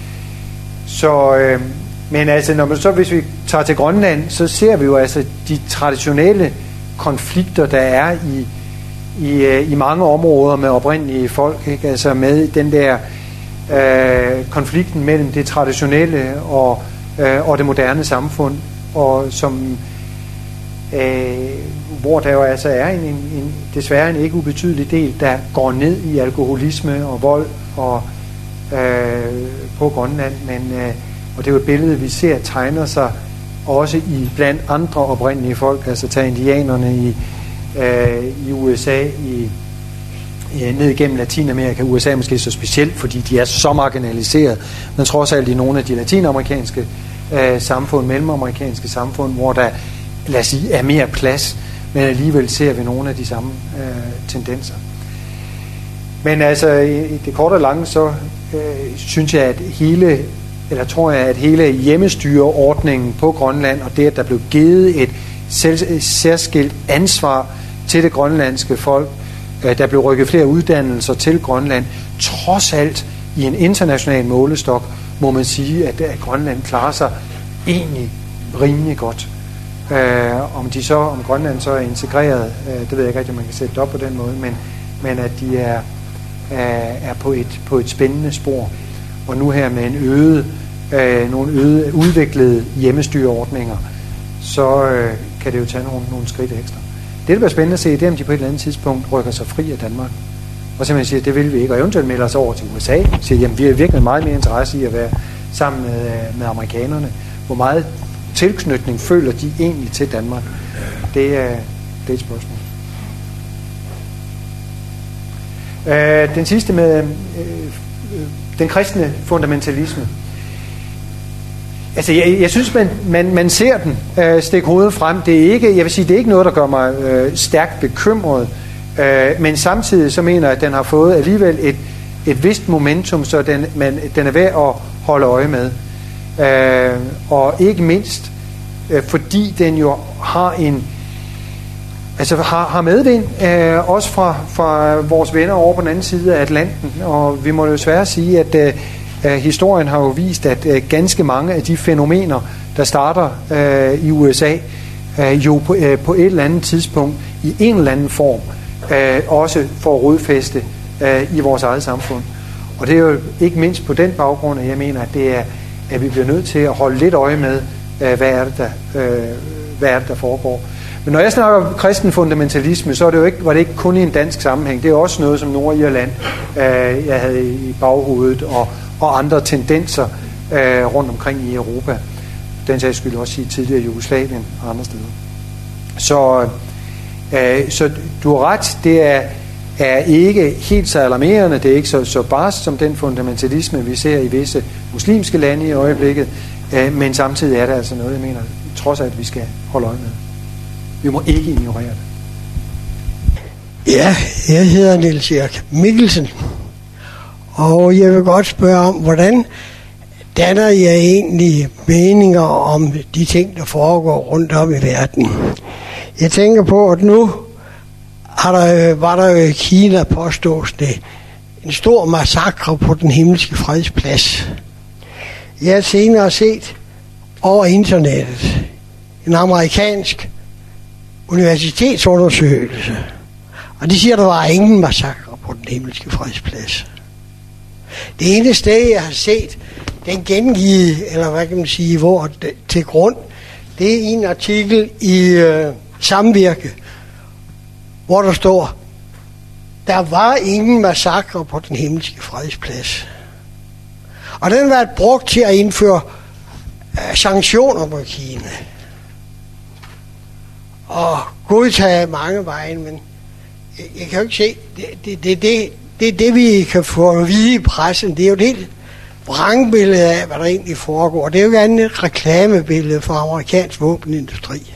Så... Uh, Men altså, når man så, hvis vi tager til Grønland, så ser vi jo altså de traditionelle konflikter, der er i, i, i mange områder med oprindelige folk, ikke? Altså med den der øh, konflikten mellem det traditionelle og, øh, og det moderne samfund, og som, øh, hvor der jo altså er en, en, desværre en ikke ubetydelig del, der går ned i alkoholisme og vold og, øh, på Grønland, men øh, og det er jo et billede, vi ser tegner sig også i blandt andre oprindelige folk, altså tag indianerne i, øh, i U S A, i, i, ned igennem Latinamerika. U S A er måske så specielt, fordi de er så marginaliseret, men trods alt i nogle af de latinamerikanske øh, samfund, mellemamerikanske samfund, hvor der, lad os sige, er mere plads, men alligevel ser vi nogle af de samme øh, tendenser. Men altså, i, i det korte og lange, så øh, synes jeg, at hele eller tror jeg, at hele hjemmestyreordningen på Grønland, og det, at der blev givet et selv, særskilt ansvar til det grønlandske folk, der blev rykket flere uddannelser til Grønland, trods alt i en international målestok, må man sige, at, at Grønland klarer sig egentlig rimelig godt. Uh, om de så, om Grønland så er integreret, uh, det ved jeg ikke rigtig, om man kan sætte det op på den måde, men, men at de er, uh, er på, et, på et spændende spor. Og nu her med en øget, øh, nogle øget udviklede hjemmestyreordninger, så øh, kan det jo tage nogle, nogle skridt ekstra. Det, der bliver spændende at se, det er, om de på et eller andet tidspunkt rykker sig fri af Danmark. Og simpelthen siger, det vil vi ikke. Og eventuelt melder os over til U S A. Siger, jamen vi har virkelig meget mere interesse i at være sammen med, med amerikanerne. Hvor meget tilknytning føler de egentlig til Danmark? Det er, det er et spørgsmål. Øh, den sidste med... Øh, øh, den kristne fundamentalisme. Altså, jeg, jeg synes, man, man, man ser den øh, stikke hovedet frem. Det er ikke, jeg vil sige, det er ikke noget, der gør mig øh, stærkt bekymret, øh, men samtidig så mener jeg, at den har fået alligevel et, et vist momentum, så den, man, den er værd at holde øje med. Øh, og ikke mindst, øh, fordi den jo har en Altså har, har medvind, øh, også fra, fra vores venner over på den anden side af Atlanten, og vi må jo svært sige, at, øh, Uh, historien har jo vist, at uh, ganske mange af de fænomener, der starter uh, i U S A, uh, jo på, uh, på et eller andet tidspunkt i en eller anden form uh, også får rodfæste uh, i vores eget samfund. Og det er jo ikke mindst på den baggrund, at jeg mener, at, det er, at vi bliver nødt til at holde lidt øje med, uh, hvad, er det, der, uh, hvad er det, der foregår. Men når jeg snakker kristen fundamentalisme, så er det jo ikke, var det ikke kun i en dansk sammenhæng. Det er også noget, som Nordirland uh, jeg havde i baghovedet, og og andre tendenser øh, rundt omkring i Europa. Den sags skyld også i tidligere Jugoslavien og andre steder. Så, øh, så du har ret, det er, er ikke helt så alarmerende, det er ikke så, så barsk som den fundamentalisme, vi ser i visse muslimske lande i øjeblikket, øh, men samtidig er det altså noget, jeg mener, trods alt, vi skal holde øje med. Vi må ikke ignorere det. Ja, jeg hedder Niels Erik Mikkelsen. Og jeg vil godt spørge om, hvordan danner jeg egentlig meninger om de ting, der foregår rundt om i verden? Jeg tænker på, at nu har der, var der jo i Kina, påstås det, en stor massakre på den himmelske fredsplads. Jeg har senere set over internettet en amerikansk universitetsundersøgelse, og de siger, at der var ingen massakre på den himmelske fredsplads. Det ene sted, jeg har set den gengivet, eller hvad kan man sige, hvor det, til grund, det er en artikel i øh, Samvirke, hvor der står, der var ingen massakre på den himmelske fredsplads. Og den har været brugt til at indføre øh, sanktioner mod Kina. Og godtage mange veje, men jeg, jeg kan jo ikke se, det det, det, det Det er det, vi kan få at vide i pressen. Det er jo et helt vrangbillede af, hvad der egentlig foregår. Det er jo ikke andet et reklamebillede for amerikansk våbenindustri.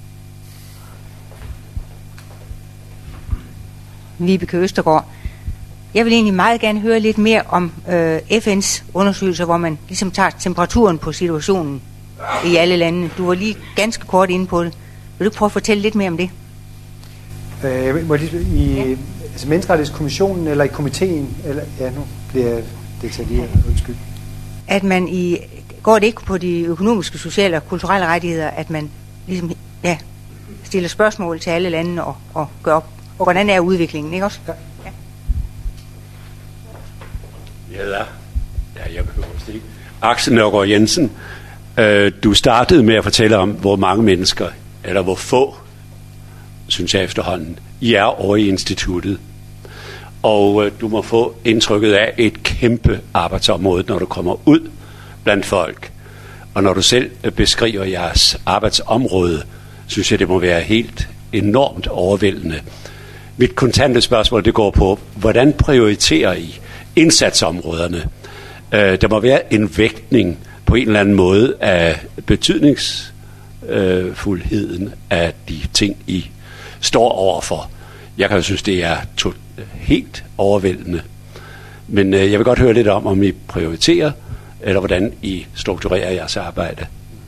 Vibeke Østergaard. Jeg vil egentlig meget gerne høre lidt mere om øh, F N's undersøgelser, hvor man ligesom tager temperaturen på situationen i alle lande. Du var lige ganske kort inde på det. Vil du prøve at fortælle lidt mere om det? Øh, må lige, i, ja. Altså menneskerettighedskommissionen eller i komiteen, eller ja, nu bliver jeg detaljeret, undskyld. At man i, går det ikke på de økonomiske, sociale og kulturelle rettigheder, at man ligesom, ja, stiller spørgsmål til alle landene og, og gør op, og hvordan er udviklingen, ikke også? Ja. Ja, ja, ja jeg behøver det ikke. Axel Nørgaard Jensen, øh, du startede med at fortælle om, hvor mange mennesker, eller hvor få, synes jeg efterhånden, I er over i instituttet. Og øh, du må få indtrykket af et kæmpe arbejdsområde, når du kommer ud blandt folk. Og når du selv øh, beskriver jeres arbejdsområde, synes jeg, det må være helt enormt overvældende. Mit kontante spørgsmål, det går på, hvordan prioriterer I indsatsområderne? Øh, der må være en vægtning på en eller anden måde af betydningsfuldheden øh, af de ting, I står overfor. Jeg kan jo synes, det er to- helt overvældende. Men øh, jeg vil godt høre lidt om, om I prioriterer, eller hvordan I strukturerer jeres arbejde.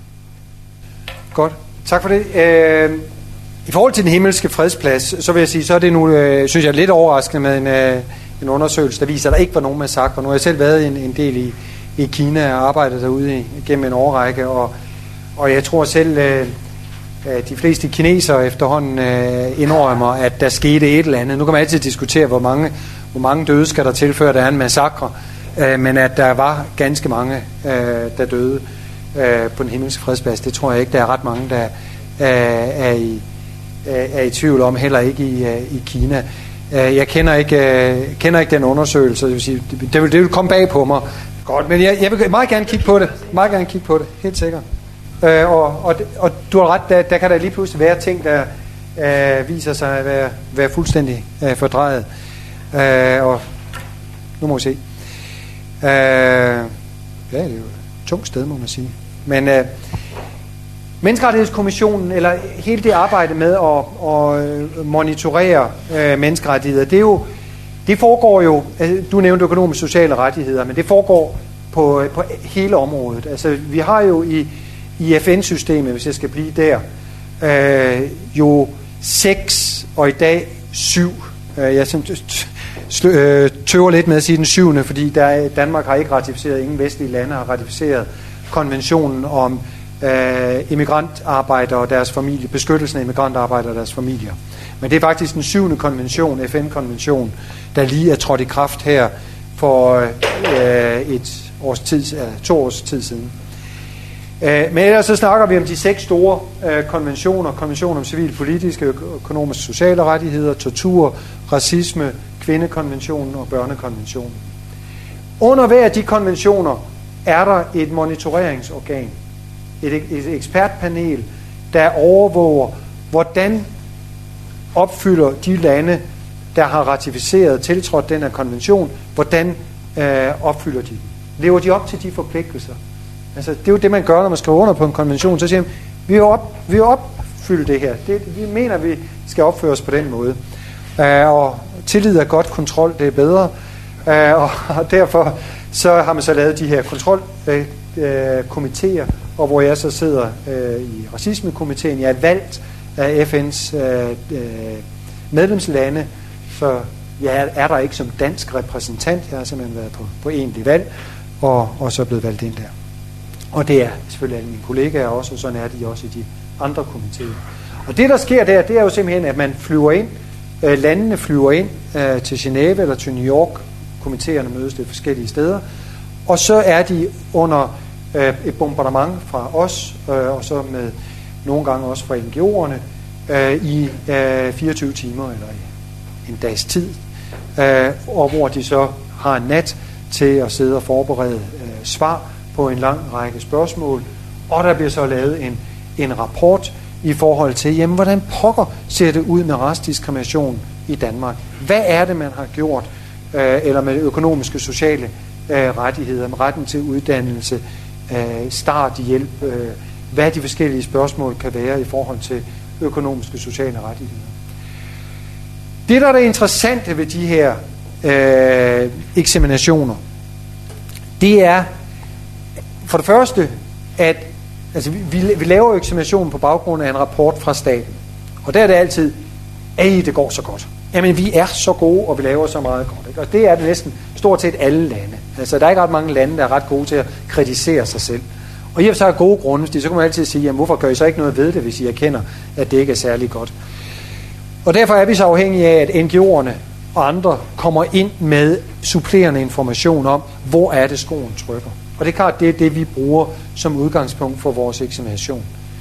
Godt. Tak for det. Øh, I forhold til den himmelske fredsplads, så vil jeg sige, så er det nu, øh, synes jeg, lidt overraskende med en, øh, en undersøgelse, der viser, at der ikke var nogen massakre. Nu har jeg selv været en, en del i, i Kina og arbejdet derude i, gennem en årrække, og, og jeg tror selv... Øh, de fleste kinesere efterhånden øh, indrømmer, at der skete et eller andet. Nu kan man altid diskutere, hvor mange, hvor mange døde skal der tilføre, der er en massakre, øh, men at der var ganske mange, øh, der døde øh, på den himmelske fredsplads, det tror jeg ikke, der er ret mange, der øh, er, i, øh, er i tvivl om, heller ikke i, øh, i Kina. Øh, jeg kender ikke, øh, kender ikke den undersøgelse, det vil, sige, det, det, vil, det vil komme bag på mig. Godt, men jeg, jeg vil meget gerne kigge på det, meget gerne kigge på det, helt sikkert. Øh, og, og, og du har ret, der, der kan der lige pludselig være ting, der øh, viser sig at være, være fuldstændig øh, fordrejet. Øh, og nu må vi se. Øh, ja, det er jo et tungt sted, må man sige. Men øh, Menneskerettighedskommissionen, eller hele det arbejde med at, at monitorere øh, menneskerettigheder, det er jo, det foregår jo, altså, du nævnte økonomiske sociale rettigheder, men det foregår på, på hele området. Altså, vi har jo i i F N-systemet, hvis jeg skal blive der, øh, jo seks, og i dag syv. Øh, jeg synes, øh, tøver lidt med at sige den syvende, fordi der, Danmark har ikke ratificeret, ingen vestlige lande har ratificeret konventionen om øh, immigrantarbejdere og deres familie, beskyttelsen af immigrantarbejdere og deres familier. Men det er faktisk den syvende konvention, F N-konvention, der lige er trådt i kraft her for øh, et års tid, øh, to års tid siden. Øh, men ellers så snakker vi om de seks store øh, konventioner. Konvention om civil, politiske, økonomiske, sociale rettigheder, tortur, racisme, kvindekonventionen og børnekonventionen. Under hver af de konventioner er der et monitoreringsorgan, et, et ekspertpanel, der overvåger, hvordan opfylder de lande, der har ratificeret, tiltrådt den her konvention, hvordan øh, opfylder de den? Lever de op til de forpligtelser? Altså, det er jo det, man gør, når man skriver under på en konvention. Så siger man, vi har op, vi har opfyldt det her. Det, vi mener, vi skal opføre os på den måde. Øh, og tillid er godt, kontrol det er bedre. Øh, og, og derfor så har man så lavet de her kontrolkomitéer, øh, og hvor jeg så sidder øh, i racismekomiteen. Jeg er valgt af F N's øh, øh, medlemslande, så jeg er der ikke som dansk repræsentant. Jeg har simpelthen været på, på egentlig valg, og, og så blevet valgt ind der. Og det er selvfølgelig alle mine kollegaer også, og sådan er de også i de andre komitéer. Og det, der sker der, det er jo simpelthen, at man flyver ind, øh, landene flyver ind øh, til Genève eller til New York. Komitéerne mødes lidt forskellige steder. Og så er de under øh, et bombardement fra os, øh, og så med nogle gange også fra N G O'erne, øh, i øh, fireogtyve timer eller i en dags tid, øh, og hvor de så har en nat til at sidde og forberede øh, svar på en lang række spørgsmål, og der bliver så lavet en, en rapport i forhold til, jamen, hvordan pokker ser det ud med racediskrimination i Danmark? Hvad er det, man har gjort, øh, eller med økonomiske, sociale øh, rettigheder, med retten til uddannelse, øh, starthjælp, øh, hvad de forskellige spørgsmål kan være i forhold til økonomiske, sociale rettigheder. Det, der er det interessante ved de her øh, eksaminationer, det er for det første, at altså, vi, vi laver eksaminationen på baggrund af en rapport fra staten. Og der er det altid, at det går så godt. Jamen, vi er så gode, og vi laver så meget godt. Ikke? Og det er det næsten stort set alle lande. Altså, der er ikke ret mange lande, der er ret gode til at kritisere sig selv. Og i og for sig er gode grunde, fordi så kan man altid sige, jamen, hvorfor gør I så ikke noget ved det, hvis I erkender, at det ikke er særlig godt. Og derfor er vi så afhængige af, at N G O'erne og andre kommer ind med supplerende information om, hvor er det skoen trykker. Og det er klart, det er det, vi bruger som udgangspunkt for vores eksamination.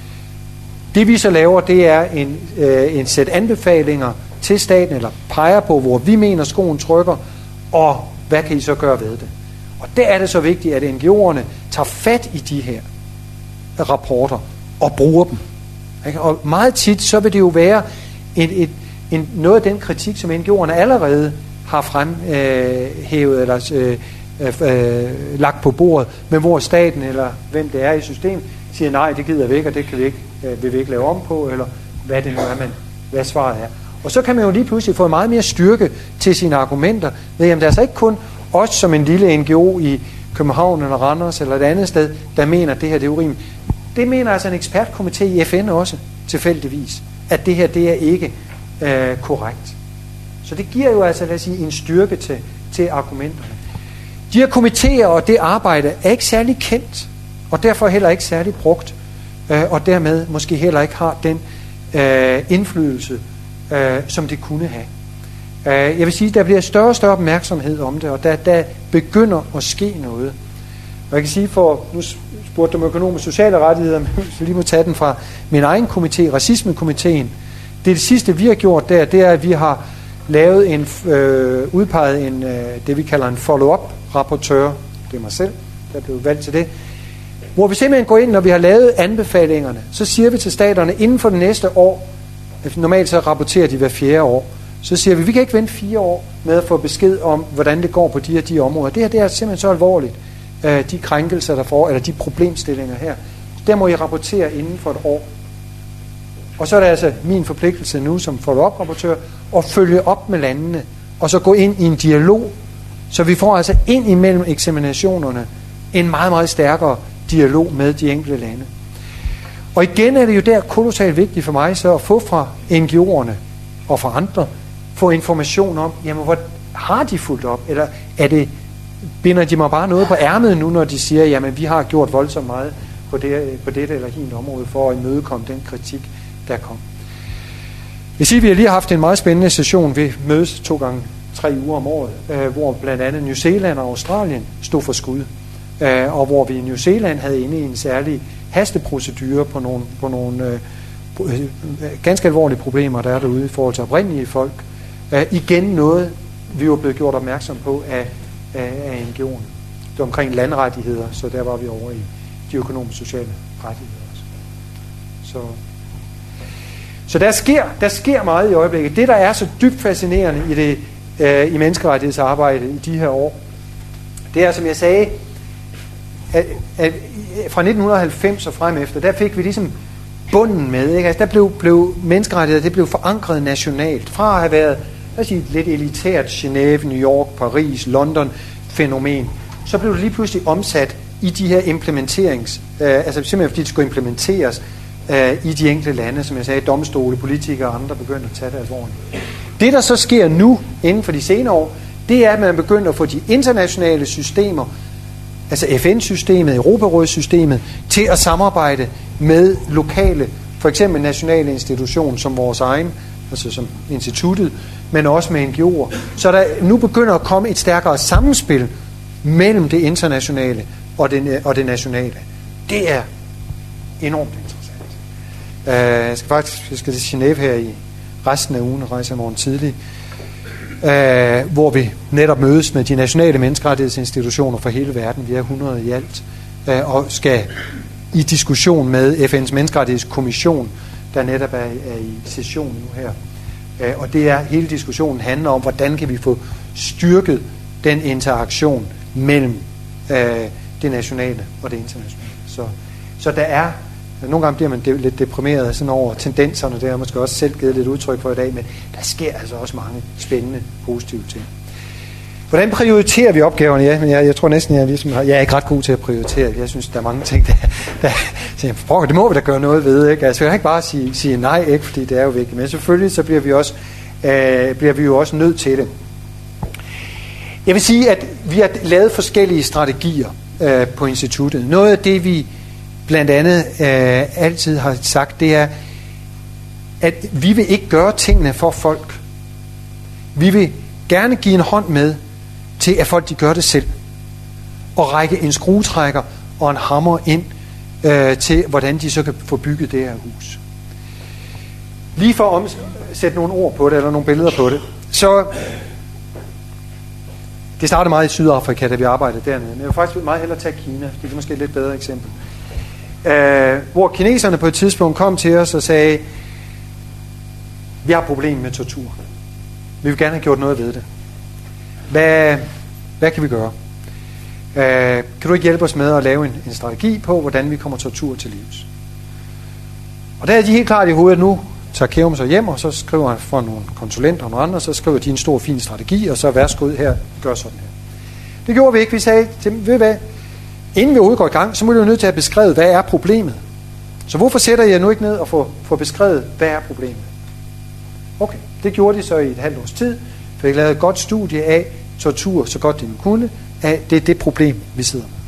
Det vi så laver, det er en, øh, en sæt anbefalinger til staten, eller peger på, hvor vi mener skoen trykker, og hvad kan I så gøre ved det. Og der er det så vigtigt, at N G O'erne tager fat i de her rapporter og bruger dem. Ikke? Og meget tit, så vil det jo være en, et, en, noget af den kritik, som N G O'erne allerede har fremhævet, øh, eller øh, øh, lagt på bordet, men hvor staten, eller hvem det er i systemet, siger, nej, det gider vi ikke, og det kan vi ikke, øh, vil vi ikke lave om på, eller hvad det nu er, man, hvad svaret er. Og så kan man jo lige pludselig få meget mere styrke til sine argumenter. Men jamen, det er altså ikke kun os som en lille N G O i København eller Randers eller et andet sted, der mener, at det her det er urimeligt. Det mener altså en ekspertkomité i F N også, tilfældigvis, at det her det er ikke øh, korrekt. Så det giver jo altså, lad os sige, en styrke til, til argumenterne. De her komitéer og det arbejde er ikke særlig kendt, og derfor heller ikke særlig brugt, øh, og dermed måske heller ikke har den øh, indflydelse, øh, som det kunne have. Uh, jeg vil sige, der bliver større og større opmærksomhed om det, og der, der begynder at ske noget. Og jeg kan sige, for nu spurgte du om økonomiske sociale rettigheder, men hvis vi lige må tage den fra min egen komité, racismekomiteen. Det, det sidste, vi har gjort der, det er, at vi har lavet en, øh, udpeget en, øh, det vi kalder en follow-up-rapportør. Det er mig selv, der blev valgt til det. Hvor vi simpelthen går ind, når vi har lavet anbefalingerne, så siger vi til staterne, inden for det næste år, normalt så rapporterer de hver fjerde år, så siger vi, vi kan ikke vente fire år med at få besked om, hvordan det går på de her de områder. Det her det er simpelthen så alvorligt, de krænkelser, der får, eller de problemstillinger her. Der må I rapportere inden for et år. Og så er det altså min forpligtelse nu som follow-up-rapportør at følge op med landene, og så gå ind i en dialog, så vi får altså ind imellem eksaminationerne en meget, meget stærkere dialog med de enkelte lande. Og igen er det jo der kolossalt vigtigt for mig så at få fra N G O'erne og fra andre, få information om, jamen, hvor, har de fulgt op, eller er det, binder de mig bare noget på ærmet nu, når de siger, jamen vi har gjort voldsomt meget på det, på dette eller hint område for at imødekomme den kritik, der kom. Jeg siger, vi har lige haft en meget spændende session. Vi mødes to gange tre uger om året, øh, hvor blandt andet New Zealand og Australien stod for skud, øh, og hvor vi i New Zealand havde inde i en særlig hasteprocedure på nogle, på nogle øh, ganske alvorlige problemer, der er derude i forhold til oprindelige folk. Øh, igen noget, vi var blevet gjort opmærksom på af, af, af N G O'en. Det var omkring landrettigheder, så der var vi over i de økonomiske sociale rettigheder også. Så, så der, sker, der sker meget i øjeblikket. Det, der er så dybt fascinerende i, det, øh, i menneskerettighedsarbejdet i de her år, det er, som jeg sagde, at, at fra nitten halvfems og frem efter, der fik vi ligesom bunden med. Ikke? Altså, der blev, blev menneskerettigheder, det blev forankret nationalt. Fra at have været lad os sige, lidt elitært Genève, New York, Paris, London fænomen, så blev det lige pludselig omsat i de her implementerings, øh, altså simpelthen fordi det skulle implementeres øh, i de enkelte lande, som jeg sagde, domstole, politikere og andre begyndte at tage det alvorligt. Det, der så sker nu, inden for de senere år, det er, at man begynder at få de internationale systemer, altså F N-systemet, Europarådssystemet, til at samarbejde med lokale, for eksempel nationale institutioner som vores egen, altså som instituttet, men også med N G O'er. Så der nu begynder at komme et stærkere sammenspil mellem det internationale og det, og det nationale. Det er enormt interessant. Uh, jeg skal faktisk jeg skal til Genève her i resten af ugen, og rejser i morgen tidlig, uh, hvor vi netop mødes med de nationale menneskerettighedsinstitutioner fra hele verden. Vi er hundrede i alt, uh, og skal i diskussion med F N's menneskerettighedskommission, der netop er, er i session nu her. Uh, og det er, hele diskussionen handler om, hvordan kan vi få styrket den interaktion mellem uh, det nationale og det internationale. Så, så der er, nogle gange bliver man de, lidt deprimeret sådan over tendenserne, det har måske også selv givet lidt udtryk for i dag, men der sker altså også mange spændende, positive ting. Hvordan prioriterer vi opgaverne? Ja, men jeg, jeg tror næsten, jeg, ligesom har, jeg er ikke ret god til at prioritere. Jeg synes, der er mange ting, der, der så, det må vi da gøre noget ved. Ikke? Altså, jeg kan ikke bare sige, sige nej, ikke, fordi det er jo vigtigt. Men selvfølgelig så bliver vi, også, øh, bliver vi jo også nødt til det. Jeg vil sige, at vi har lavet forskellige strategier øh, på instituttet. Noget af det, vi blandt andet øh, altid har sagt, det er, at vi vil ikke gøre tingene for folk. Vi vil gerne give en hånd med til, at folk de gør det selv. Og række en skruetrækker og en hammer ind øh, til, hvordan de så kan få bygget det her hus. Lige for at sætte nogle ord på det, eller nogle billeder på det, så det startede meget i Sydafrika, da vi arbejdede dernede. Men jeg vil faktisk meget hellere tage Kina, det er måske et lidt bedre eksempel. Øh, hvor kineserne på et tidspunkt kom til os og sagde, vi har problemer med tortur. Vi vil gerne have gjort noget ved det. Hvad, hvad kan vi gøre? Øh, kan du ikke hjælpe os med at lave en, en strategi på, hvordan vi kommer tortur til livs? Og der er de helt klart i hovedet nu, tager Keum så hjem, og så skriver han for nogle konsulenter og nogle andre, så skriver de en stor fin strategi, og så værsgo ud her, gør sådan her. Det gjorde vi ikke. Vi sagde, ved I hvad, inden vi overhovedet går i gang, så må vi jo nødt til at have beskrevet, hvad er problemet. Så hvorfor sætter jeg nu ikke ned og får, får beskrevet, hvad er problemet? Okay, det gjorde de så i et halvt års tid, for jeg lavede et godt studie af tortur, så godt de nu kunne, af det er det problem, vi sidder med.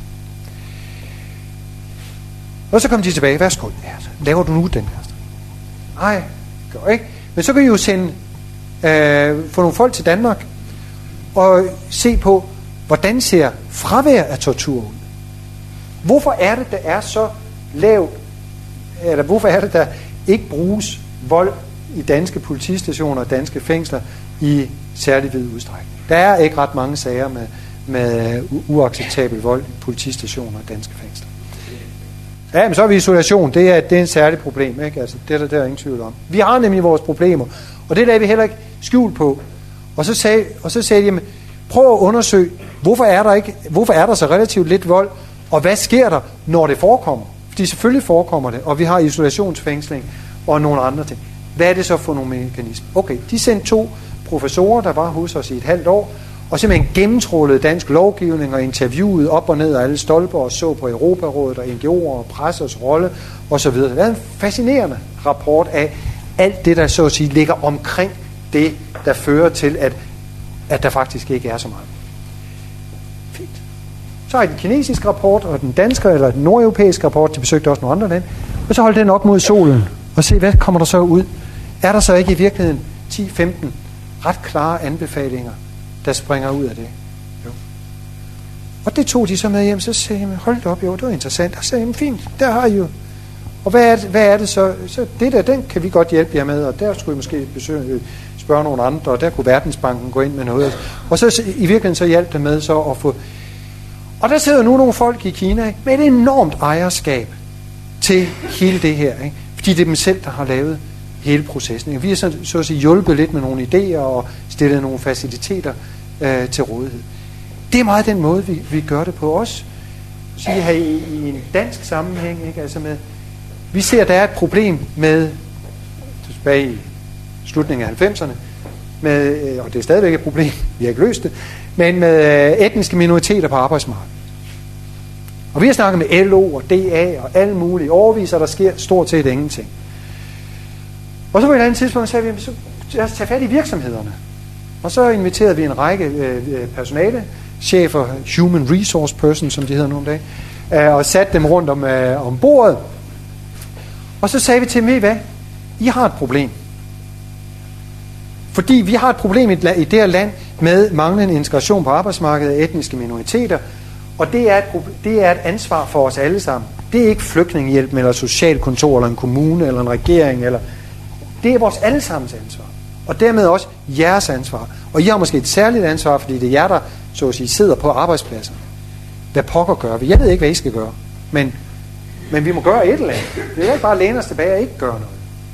Og så kom de tilbage, værsgo, ja, laver du nu den her? Nej, gør ikke. Men så kan I jo sende, øh, få nogle folk til Danmark, og se på, hvordan ser fravær af tortur ud? Hvorfor er det, der er så lavt, eller hvorfor er det, der ikke bruges vold i danske politistationer og danske fængsler i særlig vid udstrækning? Der er ikke ret mange sager med, med uacceptabel vold i politistationer og danske fængsler. Ja, men så er vi isolation. Det er, det er en særlig problem, ikke? Altså, det er der, der er ingen tvivl om. Vi har nemlig vores problemer, og det lader vi heller ikke skjul på. Og så sagde, og så sagde de, jamen, prøv at undersøge, hvorfor er der ikke, hvorfor er der så relativt lidt vold, og hvad sker der, når det forekommer? Fordi selvfølgelig forekommer det, og vi har isolationsfængsling og nogle andre ting. Hvad er det så for nogle mekanismer? Okay, de sendte to professorer, der var hos os i et halvt år, og simpelthen gennemtrålede dansk lovgivning og interviewede op og ned af alle stolper og så på Europarådet og N G O'er og pressers rolle osv. Det er en fascinerende rapport af alt det, der så at sige ligger omkring det, der fører til, at at der faktisk ikke er så meget. Fint. Så har den kinesiske rapport, og den danske, eller den nordeuropæiske rapport, de besøgte også nogle andre lande, og så holde den op mod solen, og se, hvad kommer der så ud? Er der så ikke i virkeligheden ti femten ret klare anbefalinger, der springer ud af det? Jo. Og det tog de så med hjem, så sagde jeg, hold det op, jo, det var interessant. Og så sagde jeg, fint, der har I jo. Og hvad er det, hvad er det så? Så det der, den kan vi godt hjælpe jer med, og der skulle I måske besøge, spørge nogle andre, og der kunne Verdensbanken gå ind med noget. Og så i virkeligheden så hjalp det med så at få... Og der sidder nu nogle folk i Kina med et enormt ejerskab til hele det her, ikke? Fordi det er dem selv, der har lavet hele processen. Vi har så, så at sige hjulpet lidt med nogle idéer og stillet nogle faciliteter øh, til rådighed. Det er meget den måde, vi, vi gør det på os. Så her i, i en dansk sammenhæng, ikke? Altså med, vi ser, at der er et problem med, tilbage i slutningen af halvfemserne, med, og det er stadigvæk et problem, vi har ikke løst det, men med etniske minoriteter på arbejdsmarkedet. Og vi har snakket med L O og D A og alle mulige overviser, der sker stort set ingenting. Og så på et andet tidspunkt sagde vi, så lad os tage fat i virksomhederne. Og så inviterede vi en række øh, personalechefer, human resource person, som de hedder nu om dagen, øh, og satte dem rundt om, øh, om bordet. Og så sagde vi til dem, ved I hvad? I har et problem. Fordi vi har et problem i det her land med manglende integration på arbejdsmarkedet af etniske minoriteter, og det er, et, det er et ansvar for os alle sammen. Det er ikke flygtningehjælp, eller socialkontor, eller en kommune, eller en regering, eller... Det er vores allesammens ansvar. Og dermed også jeres ansvar. Og I har måske et særligt ansvar, fordi det er jer, der så at sige, sidder på arbejdspladsen. Hvad pokker gør vi? Jeg ved ikke, hvad I skal gøre. Men, men vi må gøre et eller andet. Det er ikke bare at læne os tilbage og ikke gøre noget.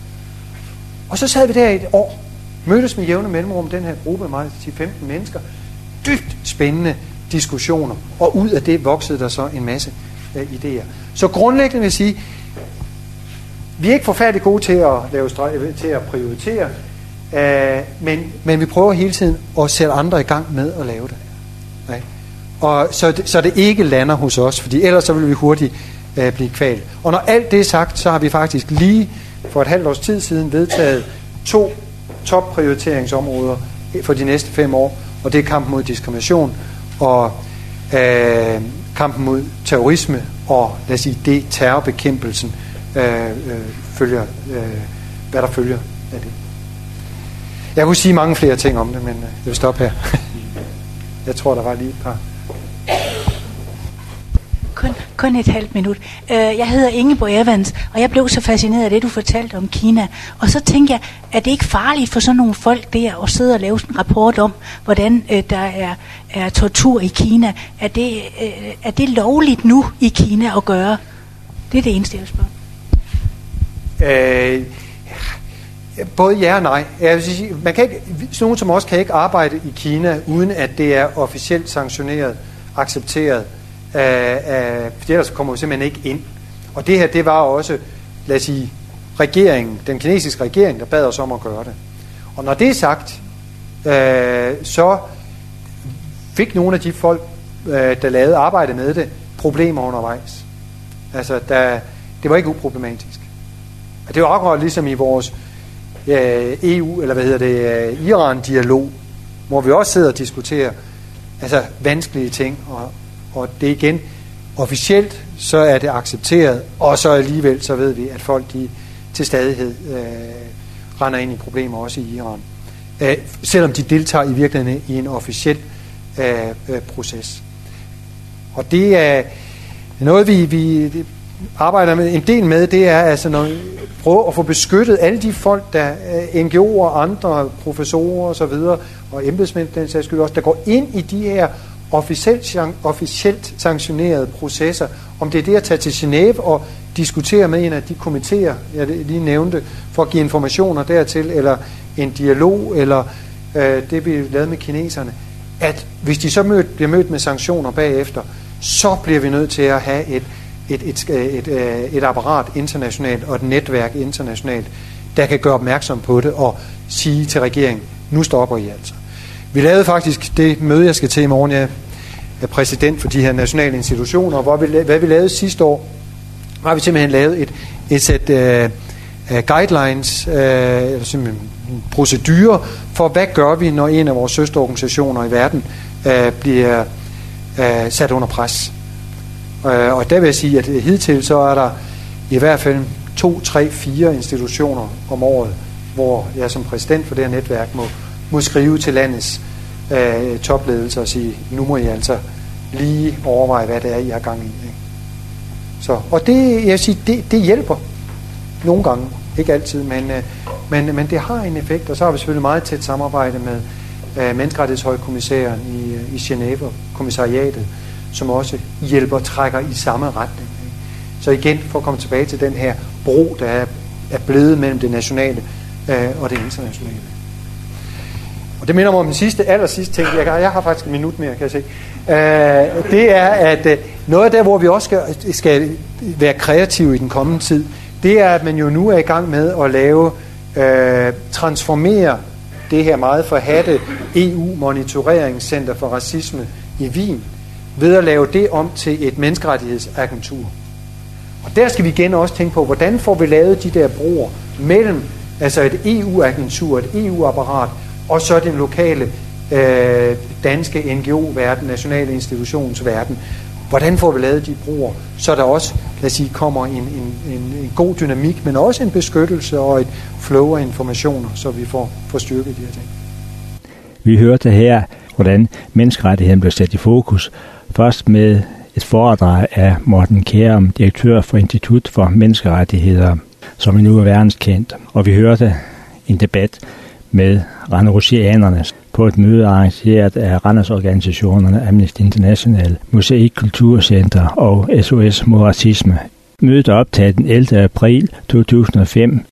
Og så sad vi der i et år, mødtes med jævne mellemrum, den her gruppe, meget ti femten mennesker, dybt spændende diskussioner, og ud af det voksede der så en masse øh, idéer. Så grundlæggende vil jeg sige, vi er ikke forfærdeligt gode til at, lave, til at prioritere, øh, men, men vi prøver hele tiden at sætte andre i gang med at lave det. Okay? Og så, det, så det ikke lander hos os, fordi ellers så vil vi hurtigt øh, blive kvalt. Og når alt det er sagt, så har vi faktisk lige for et halvt års tid siden vedtaget to topprioriteringsområder for de næste fem år, og det er kampen mod diskrimination og øh, kampen mod terrorisme og lad os sige det terrorbekæmpelsen øh, øh, følger, øh, hvad der følger af det. Jeg kunne sige mange flere ting om det, men øh, jeg vil stoppe her. Jeg tror der var lige et par. Kun, kun et halvt minut. Uh, jeg hedder Ingeborg Evans, og jeg blev så fascineret af det, du fortalte om Kina. Og så tænker jeg, er det ikke farligt for sådan nogle folk der at sidde og lave sådan en rapport om, hvordan uh, der er, er tortur i Kina? Er det, uh, er det lovligt nu i Kina at gøre? Det er det eneste, jeg vil spørge. Øh, både ja og nej. Jeg vil sige, man kan ikke, sådan nogen som os kan ikke arbejde i Kina, uden at det er officielt sanktioneret, accepteret. Uh, uh, for ellers kommer vi simpelthen ikke ind. Og det her, det var også, lad os sige, regeringen, den kinesiske regering, der bad os om at gøre det. Og når det er sagt, uh, så fik nogle af de folk, uh, der lavede arbejde med det, problemer undervejs. Altså, der, det var ikke uproblematisk. Og det var akkurat ligesom i vores uh, E U, eller hvad hedder det, uh, Iran-dialog, hvor vi også sidder og diskuterer altså vanskelige ting, og Og det igen, officielt, så er det accepteret, og så alligevel, så ved vi, at folk de til stadighed øh, render ind i problemer også i Iran. Øh, selvom de deltager i virkeligheden i en officiel øh, øh, proces. Og det er noget, vi, vi arbejder med en del med, det er altså når vi prøver at få beskyttet alle de folk, der N G O'er, andre professorer og så videre, og embedsmænd, den sags skyld også, der går ind i de her officielt, officielt sanktionerede processer, om det er det at tage til Genève og diskutere med en af de komitéer, jeg lige nævnte, for at give informationer dertil, eller en dialog, eller øh, det vi lavede med kineserne, at hvis de så mød, bliver mødt med sanktioner bagefter, så bliver vi nødt til at have et, et, et, et, et, et apparat internationalt og et netværk internationalt, der kan gøre opmærksom på det og sige til regeringen, nu stopper I altså. Vi lavede faktisk det møde, jeg skal til i morgen. Jeg er præsident for de her nationale institutioner, hvor vi, hvad vi lavede sidste år, var vi simpelthen lavet et, et sæt øh, uh, guidelines, uh, eller simpelthen procedurer for, hvad gør vi, når en af vores søsterorganisationer i verden uh, bliver uh, sat under pres. Uh, og der vil jeg sige, at hidtil så er der i hvert fald to, tre, fire institutioner om året, hvor jeg som præsident for det her netværk må, må skrive til landets øh, topledelse og sige, nu må I altså lige overveje, hvad det er, I har gang i. Ikke? Så, og det, jeg siger, det, det hjælper nogle gange, ikke altid, men, øh, men, men det har en effekt, og så har vi selvfølgelig meget tæt samarbejde med øh, menneskerettighedshøjkommissæren i, i Genève, kommissariatet, som også hjælper og trækker i samme retning. Ikke? Så igen, for at komme tilbage til den her bro, der er, er blevet mellem det nationale øh, og det internationale. Og det minder mig om den sidste, aller sidste ting. Jeg, jeg har faktisk en minut mere, kan jeg se. Øh, det er, at øh, noget der, hvor vi også skal, skal være kreative i den kommende tid, det er, at man jo nu er i gang med at lave, øh, transformere det her meget forhatte E U-monitoreringscenter for racisme i Wien, ved at lave det om til et menneskerettighedsagentur. Og der skal vi igen også tænke på, hvordan får vi lavet de der broer mellem altså et E U-agentur, et E U-apparat, og så den lokale øh, danske N G O-verden, nationale institutionsverden. Hvordan får vi lavet de broer, så der også, lad os sige, kommer en, en, en, en god dynamik, men også en beskyttelse og et flow af informationer, så vi får, får styrket de her ting. Vi hørte her, hvordan menneskerettigheden blev sat i fokus. Først med et foredrag af Morten Kjærum, direktør for Institut for Menneskerettigheder, som nu er verdenskendt. Og vi hørte en debat med randrusianerne på et møde arrangeret af Randersorganisationerne Amnesty International, Mosaik Kulturcenter og S O S mod racisme. Mødet er optaget den ellevte april to tusind og fem